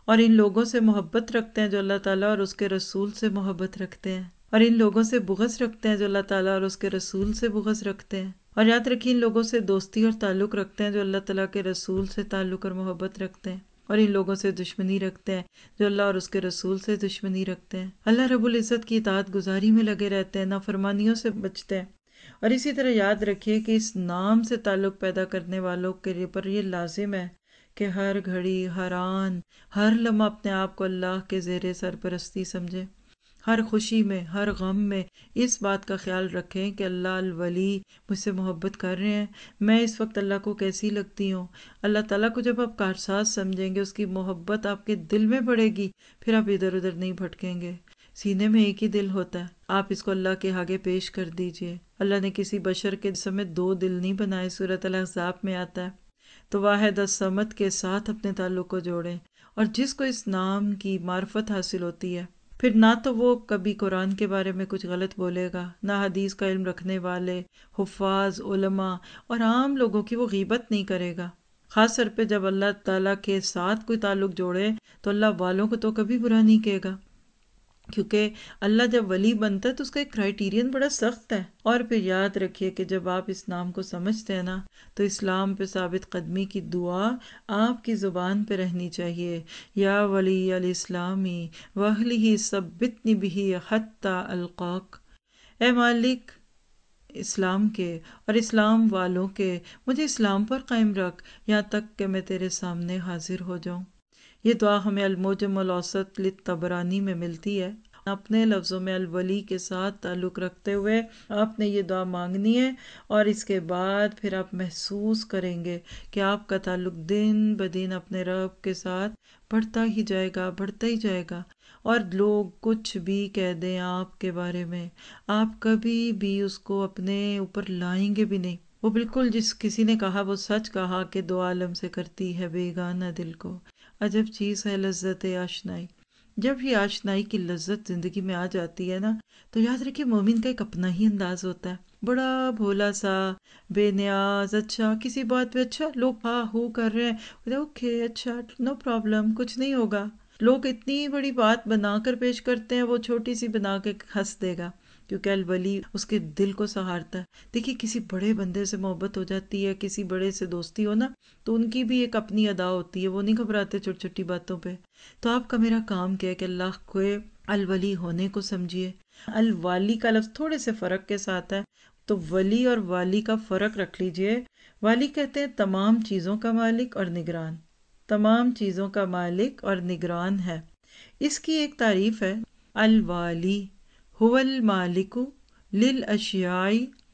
اور ان لوگوں سے محبت رکھتے ہیں جو اللہ تعالیٰ اور اس کے رسول سے محبت رکھتے ہیں، اور ان لوگوں سے بغض رکھتے ہیں جو اللہ تعالیٰ اور اس کے رسول سے بغض رکھتے ہیں، اور یاد رکھیے ان لوگوں سے دوستی اور تعلق رکھتے ہیں جو اللہ تعالیٰ کے رسول سے تعلق اور محبت رکھتے ہیں، اور ان لوگوں سے دشمنی رکھتے ہیں جو اللہ اور اس کے رسول سے دشمنی رکھتے ہیں۔ اللہ رب العزت کی اطاعت گزاری میں لگے رہتے ہیں، نافرمانیوں سے بچتے ہیں۔ اور اسی طرح یاد رکھیے کہ اس نام سے تعلق پیدا کرنے والوں کے پر یہ لازم ہے کہ ہر گھڑی، ہر آن، ہر لمحہ اپنے آپ کو اللہ کے زیر سرپرستی سمجھے، ہر خوشی میں، ہر غم میں اس بات کا خیال رکھیں کہ اللہ الولی مجھ سے محبت کر رہے ہیں، میں اس وقت اللہ کو کیسی لگتی ہوں۔ اللہ تعالیٰ کو جب آپ کارساز سمجھیں گے، اس کی محبت آپ کے دل میں بڑھے گی، پھر آپ ادھر ادھر نہیں بھٹکیں گے۔ سینے میں ایک ہی دل ہوتا ہے، آپ اس کو اللہ کے آگے پیش کر دیجئے۔ اللہ نے کسی بشر کے سمیت دو دل نہیں بنائے، سورۃ الاحزاب میں آتا ہے۔ تو واحد الصمد کے ساتھ اپنے تعلق کو جوڑیں، اور جس کو اس نام کی معرفت حاصل ہوتی ہے، پھر نہ تو وہ کبھی قرآن کے بارے میں کچھ غلط بولے گا، نہ حدیث کا علم رکھنے والے، حفاظ، علماء اور عام لوگوں کی وہ غیبت نہیں کرے گا۔ خاص طور پہ جب اللہ تعالیٰ کے ساتھ کوئی تعلق جوڑے تو اللہ والوں کو تو کبھی برا نہیں کہے گا، کیونکہ اللہ جب ولی بنتا ہے تو اس کا ایک کرائیٹیرین بڑا سخت ہے۔ اور پھر یاد رکھیے کہ جب آپ اس نام کو سمجھتے ہیں نا، تو اسلام پہ ثابت قدمی کی دعا آپ کی زبان پہ رہنی چاہیے، یا ولی الاسلامی واہلہ ثبتنی بہ حتی القاک۔ اے مالک اسلام کے اور اسلام والوں کے، مجھے اسلام پر قائم رکھ یہاں تک کہ میں تیرے سامنے حاضر ہو جاؤں۔ یہ دعا ہمیں المعجم الاوسط للطبرانی میں ملتی ہے۔ اپنے لفظوں میں الولی کے ساتھ تعلق رکھتے ہوئے آپ نے یہ دعا مانگنی ہے، اور اس کے بعد پھر آپ محسوس کریں گے کہ آپ کا تعلق دن بدن اپنے رب کے ساتھ بڑھتا ہی جائے گا، بڑھتا ہی جائے گا۔ اور لوگ کچھ بھی کہہ دیں آپ کے بارے میں، آپ کبھی بھی اس کو اپنے اوپر لائیں گے بھی نہیں۔ وہ بالکل جس کسی نے کہا وہ سچ کہا کہ دو عالم سے کرتی ہے بیگانہ دل کو، عجب چیز ہے لذت آشنائی۔ جب یہ آشنائی کی لذت زندگی میں آ جاتی ہے نا، تو یاد رکھیے مومن کا ایک اپنا ہی انداز ہوتا ہے، بڑا بھولا سا، بے نیاز، اچھا کسی بات پہ اچھا لوگ ہاں ہو کر رہے ہیں، اوکے اچھا نو پرابلم، کچھ نہیں ہوگا۔ لوگ اتنی بڑی بات بنا کر پیش کرتے ہیں، وہ چھوٹی سی بنا کے ہنس دے گا، کیونکہ الولی اس کے دل کو سہارتا ہے۔ دیکھیے کسی بڑے بندے سے محبت ہو جاتی ہے، کسی بڑے سے دوستی ہو نا، تو ان کی بھی ایک اپنی ادا ہوتی ہے، وہ نہیں گھبراتے چھوٹی چھوٹی باتوں پہ۔ تو آپ کا میرا کام کیا ہے کہ اللہ کو الولی ہونے کو سمجھیے۔ الوالی کا لفظ تھوڑے سے فرق کے ساتھ ہے، تو ولی اور والی کا فرق رکھ لیجئے۔ والی کہتے ہیں تمام چیزوں کا مالک اور نگران، تمام چیزوں کا مالک اور نگران ہے۔ اس کی ایک تعریف ہے، الوالی هو المالک للاشیاء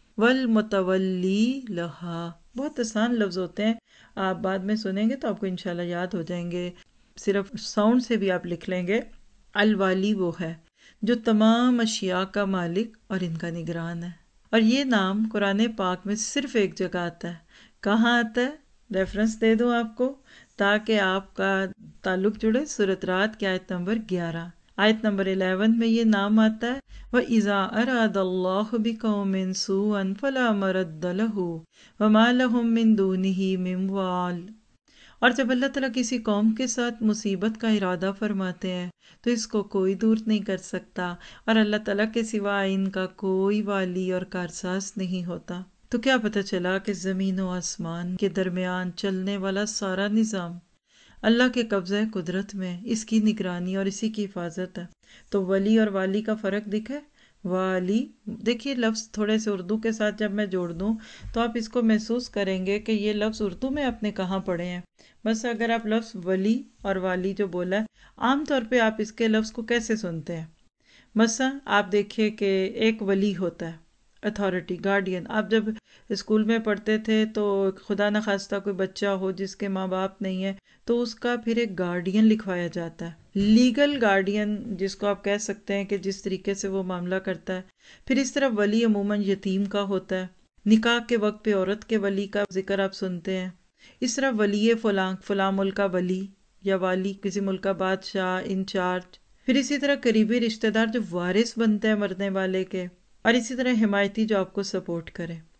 والمتولی لہا۔ بہت آسان لفظ ہوتے ہیں، آپ بعد میں سنیں گے تو آپ کو انشاءاللہ یاد ہو جائیں گے، صرف ساؤنڈ سے بھی آپ لکھ لیں گے۔ الوالی وہ ہے جو تمام اشیاء کا مالک اور ان کا نگران ہے۔ اور یہ نام قرآن پاک میں صرف ایک جگہ آتا ہے۔ کہاں آتا ہے؟ ریفرنس دے دوں آپ کو تاکہ آپ کا تعلق جڑے۔ سورۃ رعد کی آیت نمبر 11، آیت نمبر 11 میں یہ نام آتا ہے، وَإِذَا أَرَادَ اللَّهُ بِقَوْمٍ سُوءًا فَلَا مَرَدَّ لَهُ وَمَا لَهُم مِّن دُونِهِ مِّن وَالٍ۔ اور جب اللہ تعالیٰ کسی قوم کے ساتھ مصیبت کا ارادہ فرماتے ہیں تو اس کو کوئی دور نہیں کر سکتا، اور اللہ تعالیٰ کے سوا ان کا کوئی والی اور کارساز نہیں ہوتا۔ تو کیا پتہ چلا کہ زمین و آسمان کے درمیان چلنے والا سارا نظام اللہ کے قبضہ قدرت میں، اس کی نگرانی اور اسی کی حفاظت ہے۔ تو ولی اور والی کا فرق دکھے۔ والی دیکھیے لفظ تھوڑے سے اردو کے ساتھ جب میں جوڑ دوں تو آپ اس کو محسوس کریں گے کہ یہ لفظ اردو میں آپ نے کہاں پڑھے ہیں۔ بس اگر آپ لفظ ولی اور والی جو بولا ہے، عام طور پہ آپ اس کے لفظ کو کیسے سنتے ہیں؟ مثلا آپ دیکھیے کہ ایک ولی ہوتا ہے، اتھارٹی، گارڈین۔ آپ جب اسکول میں پڑھتے تھے تو خدا نخواستہ کوئی بچہ ہو جس کے ماں باپ نہیں ہیں تو اس کا پھر ایک گارڈین لکھوایا جاتا ہے، لیگل گارڈین جس کو آپ کہہ سکتے ہیں کہ جس طریقے سے وہ معاملہ کرتا ہے۔ پھر اس طرح ولی عموماً یتیم کا ہوتا ہے، نکاح کے وقت پہ عورت کے ولی کا ذکر آپ سنتے ہیں۔ اس طرح ولی فلاں ملک کا ولی یا والی، کسی ملک کا بادشاہ، انچارج۔ پھر اسی طرح قریبی رشتہ دار جو وارث بنتے ہیں مرنے والے کے، اور اسی طرح حمایتی جو آپ کو سپورٹ کرے۔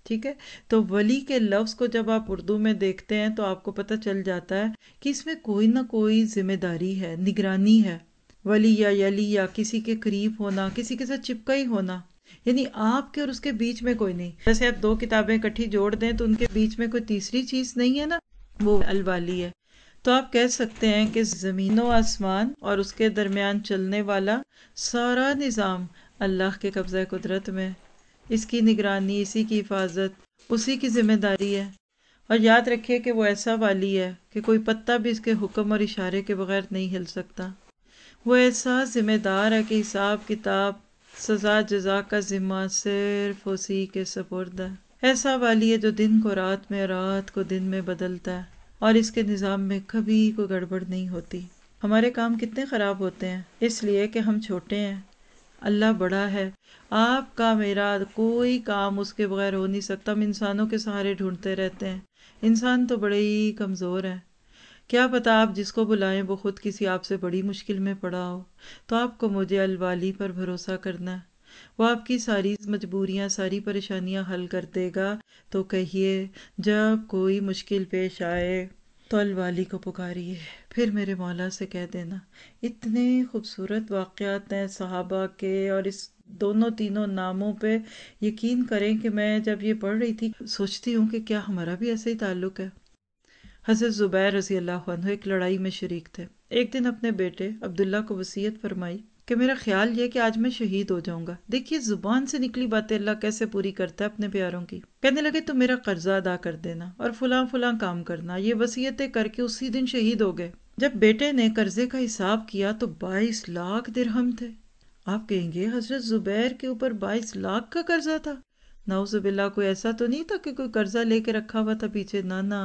ٹھیک ہے، تو ولی کے لفظ کو جب آپ اردو میں دیکھتے ہیں تو آپ کو پتہ چل جاتا ہے کہ اس میں کوئی نہ کوئی ذمہ داری ہے، نگرانی ہے، ولی یا یلی یا کسی کے قریب ہونا، کسی کے ساتھ چپکا ہی ہونا، یعنی آپ کے اور اس کے بیچ میں کوئی نہیں. جیسے آپ دو کتابیں اکٹھی جوڑ دیں تو ان کے بیچ میں کوئی تیسری چیز نہیں ہے نا، وہ الوالی ہے. تو آپ کہہ سکتے ہیں کہ زمین و آسمان اور اس کے درمیان چلنے والا سارا نظام اللہ کے قبضہ قدرت میں، اس کی نگرانی، اسی کی حفاظت اسی کی ذمہ داری ہے. اور یاد رکھیے کہ وہ ایسا والی ہے کہ کوئی پتا بھی اس کے حکم اور اشارے کے بغیر نہیں ہل سکتا. وہ ایسا ذمہ دار ہے کہ حساب کتاب، سزا جزا کا ذمہ صرف اسی کے سپرد ہے. ایسا والی ہے جو دن کو رات میں، رات کو دن میں بدلتا ہے، اور اس کے نظام میں کبھی کوئی گڑبڑ نہیں ہوتی. ہمارے کام کتنے خراب ہوتے ہیں اس لیے کہ ہم چھوٹے ہیں، اللہ بڑا ہے. آپ کا میرا کوئی کام اس کے بغیر ہو نہیں سکتا. ہم انسانوں کے سہارے ڈھونڈتے رہتے ہیں. انسان تو بڑے ہی کمزور ہے. کیا پتا آپ جس کو بلائیں وہ خود کسی آپ سے بڑی مشکل میں پڑا ہو. تو آپ کو مجھے الوالی پر بھروسہ کرنا ہے. وہ آپ کی ساری مجبوریاں، ساری پریشانیاں حل کر دے گا. تو کہیے جب کوئی مشکل پیش آئے تو الوالی کو پکاریے، پھر میرے مولا سے کہہ دینا. اتنے خوبصورت واقعات ہیں صحابہ کے، اور اس دونوں تینوں ناموں پہ یقین کریں کہ میں جب یہ پڑھ رہی تھی سوچتی ہوں کہ کیا ہمارا بھی ایسے ہی تعلق ہے. حضرت زبیر رضی اللہ عنہ ایک لڑائی میں شریک تھے. ایک دن اپنے بیٹے عبداللہ کو وصیت فرمائی کہ میرا خیال یہ کہ آج میں شہید ہو جاؤں گا. دیکھیے زبان سے نکلی باتیں اللہ کیسے پوری کرتا ہے اپنے پیاروں کی. کہنے لگے تو میرا قرضہ ادا کر دینا اور فلاں فلاں کام کرنا. یہ وصیتیں کر کے اسی دن شہید ہو گئے. جب بیٹے نے قرضے کا حساب کیا تو 22 لاکھ درہم تھے. آپ کہیں گے حضرت زبیر کے اوپر 22 لاکھ کا قرضہ تھا؟ نعوذ باللہ، کوئی ایسا تو نہیں تھا کہ کوئی قرضہ لے کے رکھا ہوا تھا پیچھے، نہ.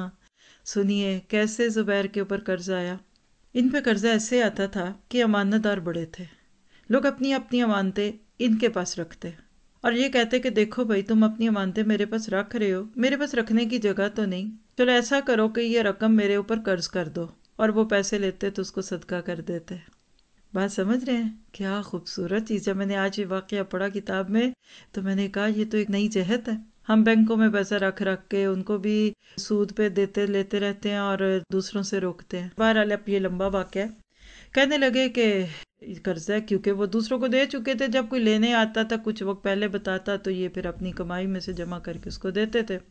سنیے کیسے زبیر کے اوپر قرضہ آیا. ان پہ قرضہ ایسے آتا تھا کہ امانت دار بڑے تھے، لوگ اپنی اپنی امانتیں ان کے پاس رکھتے اور یہ کہتے کہ دیکھو بھائی تم اپنی امانتیں میرے پاس رکھ رہے ہو، میرے پاس رکھنے کی جگہ تو نہیں، چلو ایسا کرو کہ یہ رقم میرے اوپر قرض کر دو. اور وہ پیسے لیتے تو اس کو صدقہ کر دیتے. بات سمجھ رہے ہیں؟ کیا خوبصورت چیز. جب میں نے آج یہ واقعہ پڑھا کتاب میں تو میں نے کہا یہ تو ایک نئی جہت ہے. ہم بینکوں میں پیسہ رکھ کے ان کو بھی سود پہ دیتے لیتے رہتے ہیں اور دوسروں سے روکتے ہیں. بہرحال اب یہ لمبا واقعہ ہے. کہنے لگے کہ قرض ہے، کیونکہ وہ دوسروں کو دے چکے تھے. جب کوئی لینے آتا تھا کچھ وقت پہلے بتاتا تو یہ پھر اپنی کمائی میں سے جمع کر کے اس کو دیتے تھے.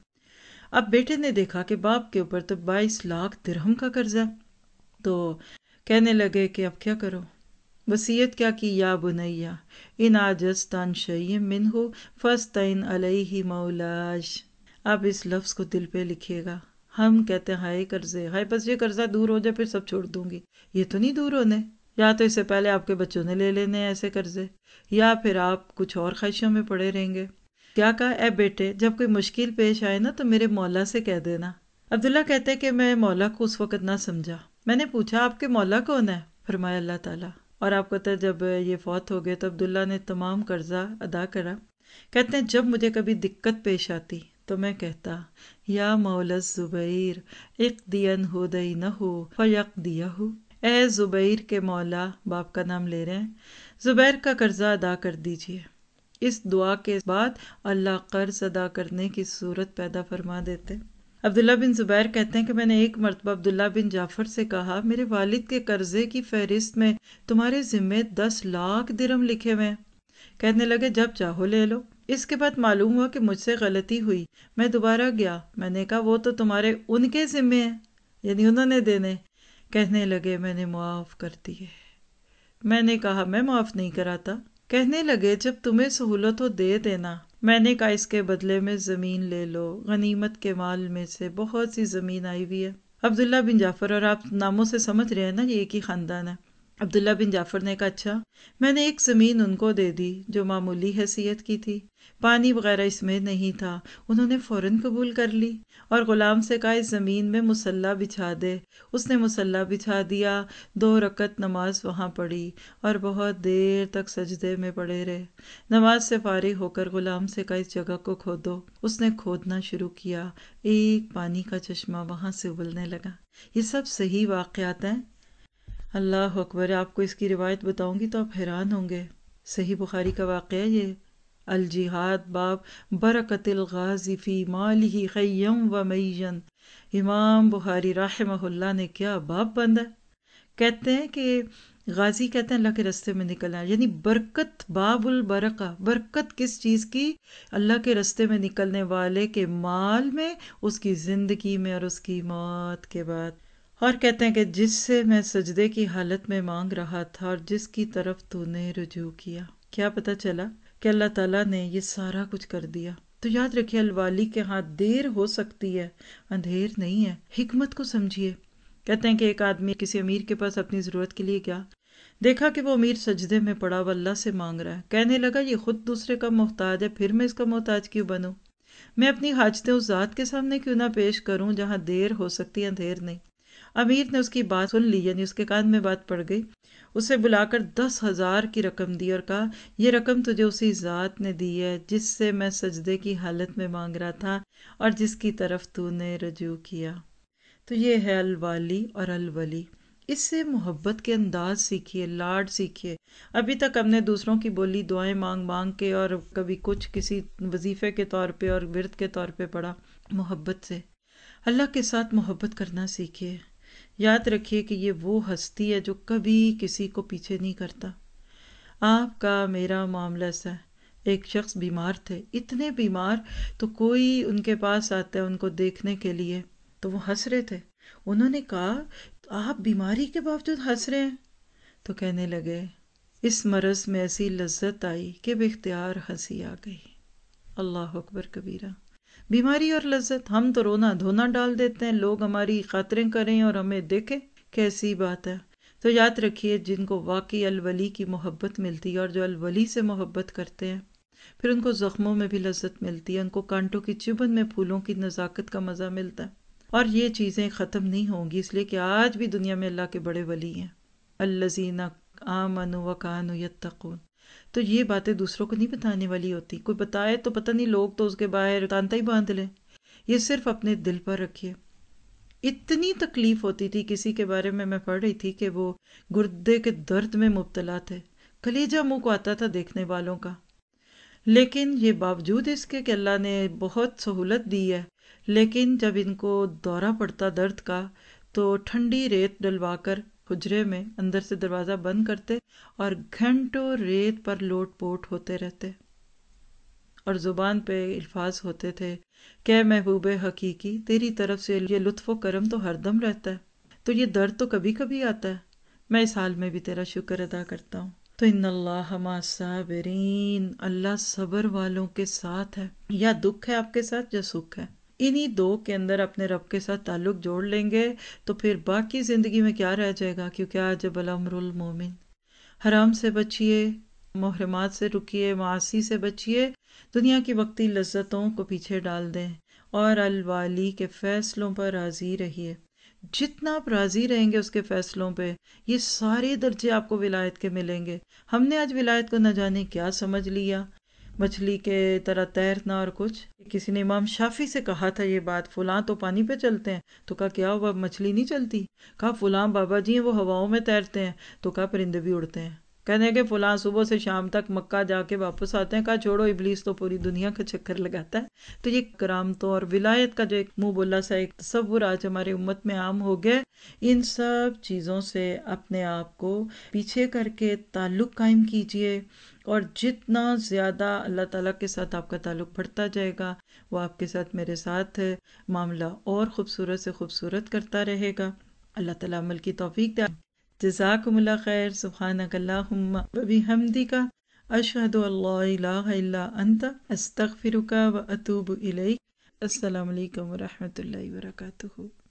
اب بیٹے نے دیکھا کہ باپ کے اوپر تو 22 لاکھ درہم کا قرض ہے. تو کہنے لگے کہ اب کیا کرو. وصیت کیا کی، یا بنیا ان عجزت عن شیء منہ فاستعن علیہ مولاش. اب اس لفظ کو دل پہ لکھیے گا. ہم کہتے ہیں ہائے قرضے، ہائے بس یہ قرضہ دور ہو جائے پھر سب چھوڑ دوں گی. یہ تو نہیں دور ہونے. یا تو اس سے پہلے آپ کے بچوں نے لے لینے ایسے قرضے، یا پھر آپ کچھ اور خواہشوں میں پڑے رہیں گے. کیا کہا، اے بیٹے جب کوئی مشکل پیش آئے نا تو میرے مولا سے کہہ دینا. عبداللہ کہتے کہ میں مولا کو اس وقت نہ سمجھا. میں نے پوچھا آپ کے مولا کون ہے؟ فرمایا اللہ تعالیٰ. اور آپ کو جب یہ فوت ہو گئے تو عبداللہ نے تمام قرضہ ادا کرا. کہتے ہیں جب مجھے کبھی دقت پیش آتی تو میں کہتا یا مولا الزبیر اقضی عنہ دینہ فیقضیہ. اے زبیر کے مولا، باپ کا نام لے رہے ہیں، زبیر کا قرضہ ادا کر دیجئے. اس دعا کے بعد اللہ قرض ادا کرنے کی صورت پیدا فرما دیتے. عبداللہ بن زبیر کہتے ہیں کہ میں نے ایک مرتبہ عبداللہ بن جعفر سے کہا میرے والد کے قرضے کی فہرست میں تمہارے ذمے 10 لاکھ درہم لکھے ہوئے ہیں. کہنے لگے جب چاہو لے لو. اس کے بعد معلوم ہوا کہ مجھ سے غلطی ہوئی. میں دوبارہ گیا، میں نے کہا وہ تو تمہارے ان کے ذمے ہیں، یعنی انہوں نے دینے. کہنے لگے میں نے معاف کر دیے. میں نے کہا میں معاف نہیں کراتا. کہنے لگے جب تمہیں سہولت ہو دے دینا. میں نے کہا اس کے بدلے میں زمین لے لو، غنیمت کے مال میں سے بہت سی زمین آئی ہوئی ہے. عبداللہ بن جعفر، اور آپ ناموں سے سمجھ رہے ہیں نا یہ ایک ہی خاندان ہے. عبداللہ بن جعفر نے کہا اچھا. میں نے ایک زمین ان کو دے دی جو معمولی حیثیت کی تھی، پانی وغیرہ اس میں نہیں تھا. انہوں نے فوراً قبول کر لی اور غلام سے کہا اس زمین میں مصلی بچھا دے. اس نے مصلی بچھا دیا، 2 رکعت نماز وہاں پڑھی اور بہت دیر تک سجدے میں پڑے رہے. نماز سے فارغ ہو کر غلام سے کہا اس جگہ کو کھودو. اس نے کھودنا شروع کیا، ایک پانی کا چشمہ وہاں سے ابلنے لگا. یہ سب صحیح واقعات ہیں. اللہ اکبر. آپ کو اس کی روایت بتاؤں گی تو آپ حیران ہوں گے. صحیح بخاری کا واقعہ یہ. الجہاد باب برکت الغازی فی مالہ خیم و میجن۔ امام بخاری رحمہ اللہ نے کیا باب باندھا، کہتے ہیں کہ غازی کہتے ہیں اللہ کے راستے میں نکلنا، یعنی برکت، باب البرکہ، برکت کس چیز کی؟ اللہ کے راستے میں نکلنے والے کے مال میں، اس کی زندگی میں اور اس کی موت کے بعد۔ اور کہتے ہیں کہ جس سے میں سجدے کی حالت میں مانگ رہا تھا اور جس کی طرف تو نے رجوع کیا۔ کیا پتہ چلا کہ اللہ تعالیٰ نے یہ سارا کچھ کر دیا۔ تو یاد رکھیے الوالی کے ہاں دیر ہو سکتی ہے، اندھیر نہیں ہے۔ حکمت کو سمجھیے۔ کہتے ہیں کہ ایک آدمی کسی امیر کے پاس اپنی ضرورت کے لیے گیا، دیکھا کہ وہ امیر سجدے میں پڑا ہوا اللہ سے مانگ رہا ہے، کہنے لگا یہ خود دوسرے کا محتاج ہے، پھر میں اس کا محتاج کیوں بنوں؟ میں اپنی حاجتیں اس ذات کے سامنے کیوں نہ پیش کروں جہاں دیر ہو سکتی ہے، اندھیر نہیں۔ امیر نے اس کی بات سن لی، یعنی اس کے کان میں بات پڑ گئی، اسے بلا کر 10,000 کی رقم دی اور کہا یہ رقم تجھے اسی ذات نے دی ہے جس سے میں سجدے کی حالت میں مانگ رہا تھا اور جس کی طرف تو نے رجوع کیا۔ تو یہ ہے الوالی اور الولی۔ اس سے محبت کے انداز سیکھیے، لاڈ سیکھیے۔ ابھی تک ہم نے دوسروں کی بولی دعائیں مانگ مانگ کے اور کبھی کچھ کسی وظیفے کے طور پہ اور ورد کے طور پہ پڑھا، محبت سے اللہ کے ساتھ محبت کرنا سیکھیے۔ یاد رکھیے کہ یہ وہ ہستی ہے جو کبھی کسی کو پیچھے نہیں کرتا۔ آپ کا میرا معاملہ ایسا ہے، ایک شخص بیمار تھے، اتنے بیمار تو کوئی ان کے پاس آتا ہے ان کو دیکھنے کے لیے تو وہ ہنس رہے تھے۔ انہوں نے کہا آپ بیماری کے باوجود ہنس رہے ہیں؟ تو کہنے لگے اس مرض میں ایسی لذت آئی کہ بے اختیار ہنسی آ گئی۔ اللہ اکبر کبیرہ۔ بیماری اور لذت، ہم تو رونا دھونا ڈال دیتے ہیں، لوگ ہماری خاطریں کریں اور ہمیں دیکھیں، کیسی بات ہے۔ تو یاد رکھیے جن کو واقعی الولی کی محبت ملتی ہے اور جو الولی سے محبت کرتے ہیں، پھر ان کو زخموں میں بھی لذت ملتی ہے، ان کو کانٹوں کی چبھن میں پھولوں کی نزاکت کا مزہ ملتا ہے۔ اور یہ چیزیں ختم نہیں ہوں گی، اس لیے کہ آج بھی دنیا میں اللہ کے بڑے ولی ہیں، الذین آمنوا وکانوا یتقون۔ تو یہ باتیں دوسروں کو نہیں بتانے والی ہوتی، کوئی بتائے تو پتہ نہیں لوگ تو اس کے باہر تانتا ہی باندھ لیں، یہ صرف اپنے دل پر رکھیے۔ اتنی تکلیف ہوتی تھی، کسی کے بارے میں پڑھ رہی تھی کہ وہ گردے کے درد میں مبتلا تھے، کلیجہ منہ کو آتا تھا دیکھنے والوں کا، لیکن یہ باوجود اس کے کہ اللہ نے بہت سہولت دی ہے، لیکن جب ان کو دورہ پڑتا درد کا تو ٹھنڈی ریت ڈلوا کر حجرے میں اندر سے دروازہ بند کرتے اور گھنٹوں ریت پر لوٹ پوٹ ہوتے رہتے، اور زبان پہ الفاظ ہوتے تھے کہ محبوب حقیقی تیری طرف سے یہ لطف و کرم تو ہر دم رہتا ہے، تو یہ درد تو کبھی کبھی آتا ہے، میں اس حال میں بھی تیرا شکر ادا کرتا ہوں۔ تو ان اللہ مع الصابرین، اللہ صبر والوں کے ساتھ ہے، یا دکھ ہے آپ کے ساتھ یا سکھ ہے، انہی دو کے اندر اپنے رب کے ساتھ تعلق جوڑ لیں گے تو پھر باقی زندگی میں کیا رہ جائے گا، کیونکہ عجب الامر المومن۔ حرام سے بچیے، محرمات سے رکیے، معاصی سے بچیے، دنیا کی وقتی لذتوں کو پیچھے ڈال دیں اور الوالی کے فیصلوں پر راضی رہیے۔ جتنا آپ راضی رہیں گے اس کے فیصلوں پہ، یہ سارے درجے آپ کو ولایت کے ملیں گے۔ ہم نے آج ولایت کو نہ جانے کیا سمجھ لیا، مچھلی کے طرح تیرنا اور کچھ۔ کسی نے امام شافعی سے کہا تھا یہ بات، فلاں تو پانی پہ چلتے ہیں، تو کہا کیا ہوا مچھلی نہیں چلتی؟ کہا فلاں بابا جی ہیں وہ ہواؤں میں تیرتے ہیں، تو کہا پرندے بھی اڑتے ہیں۔ کہنے کہ فلاں صبح سے شام تک مکہ جا کے واپس آتے ہیں، کہا چھوڑو ابلیس تو پوری دنیا کا چکر لگاتا ہے۔ تو یہ کرامتوں اور ولایت کا جو ایک منہ بولا سا ایک تصور آج ہمارے امت میں عام ہو گیا، ان سب چیزوں سے اپنے آپ کو پیچھے کر کے تعلق قائم کیجئے، اور جتنا زیادہ اللہ تعالیٰ کے ساتھ آپ کا تعلق بڑھتا جائے گا، وہ آپ کے ساتھ میرے ساتھ معاملہ اور خوبصورت سے خوبصورت کرتا رہے گا۔ اللہ تعالیٰ عمل کی توفیق دے۔ جزاکم اللہ خیر۔ سبحانک اللہم و بحمدک، اشہد ان لا الہ الا انت، استغفرک و اتوب الیک۔ السلام علیکم و رحمۃ اللہ وبرکاتہ۔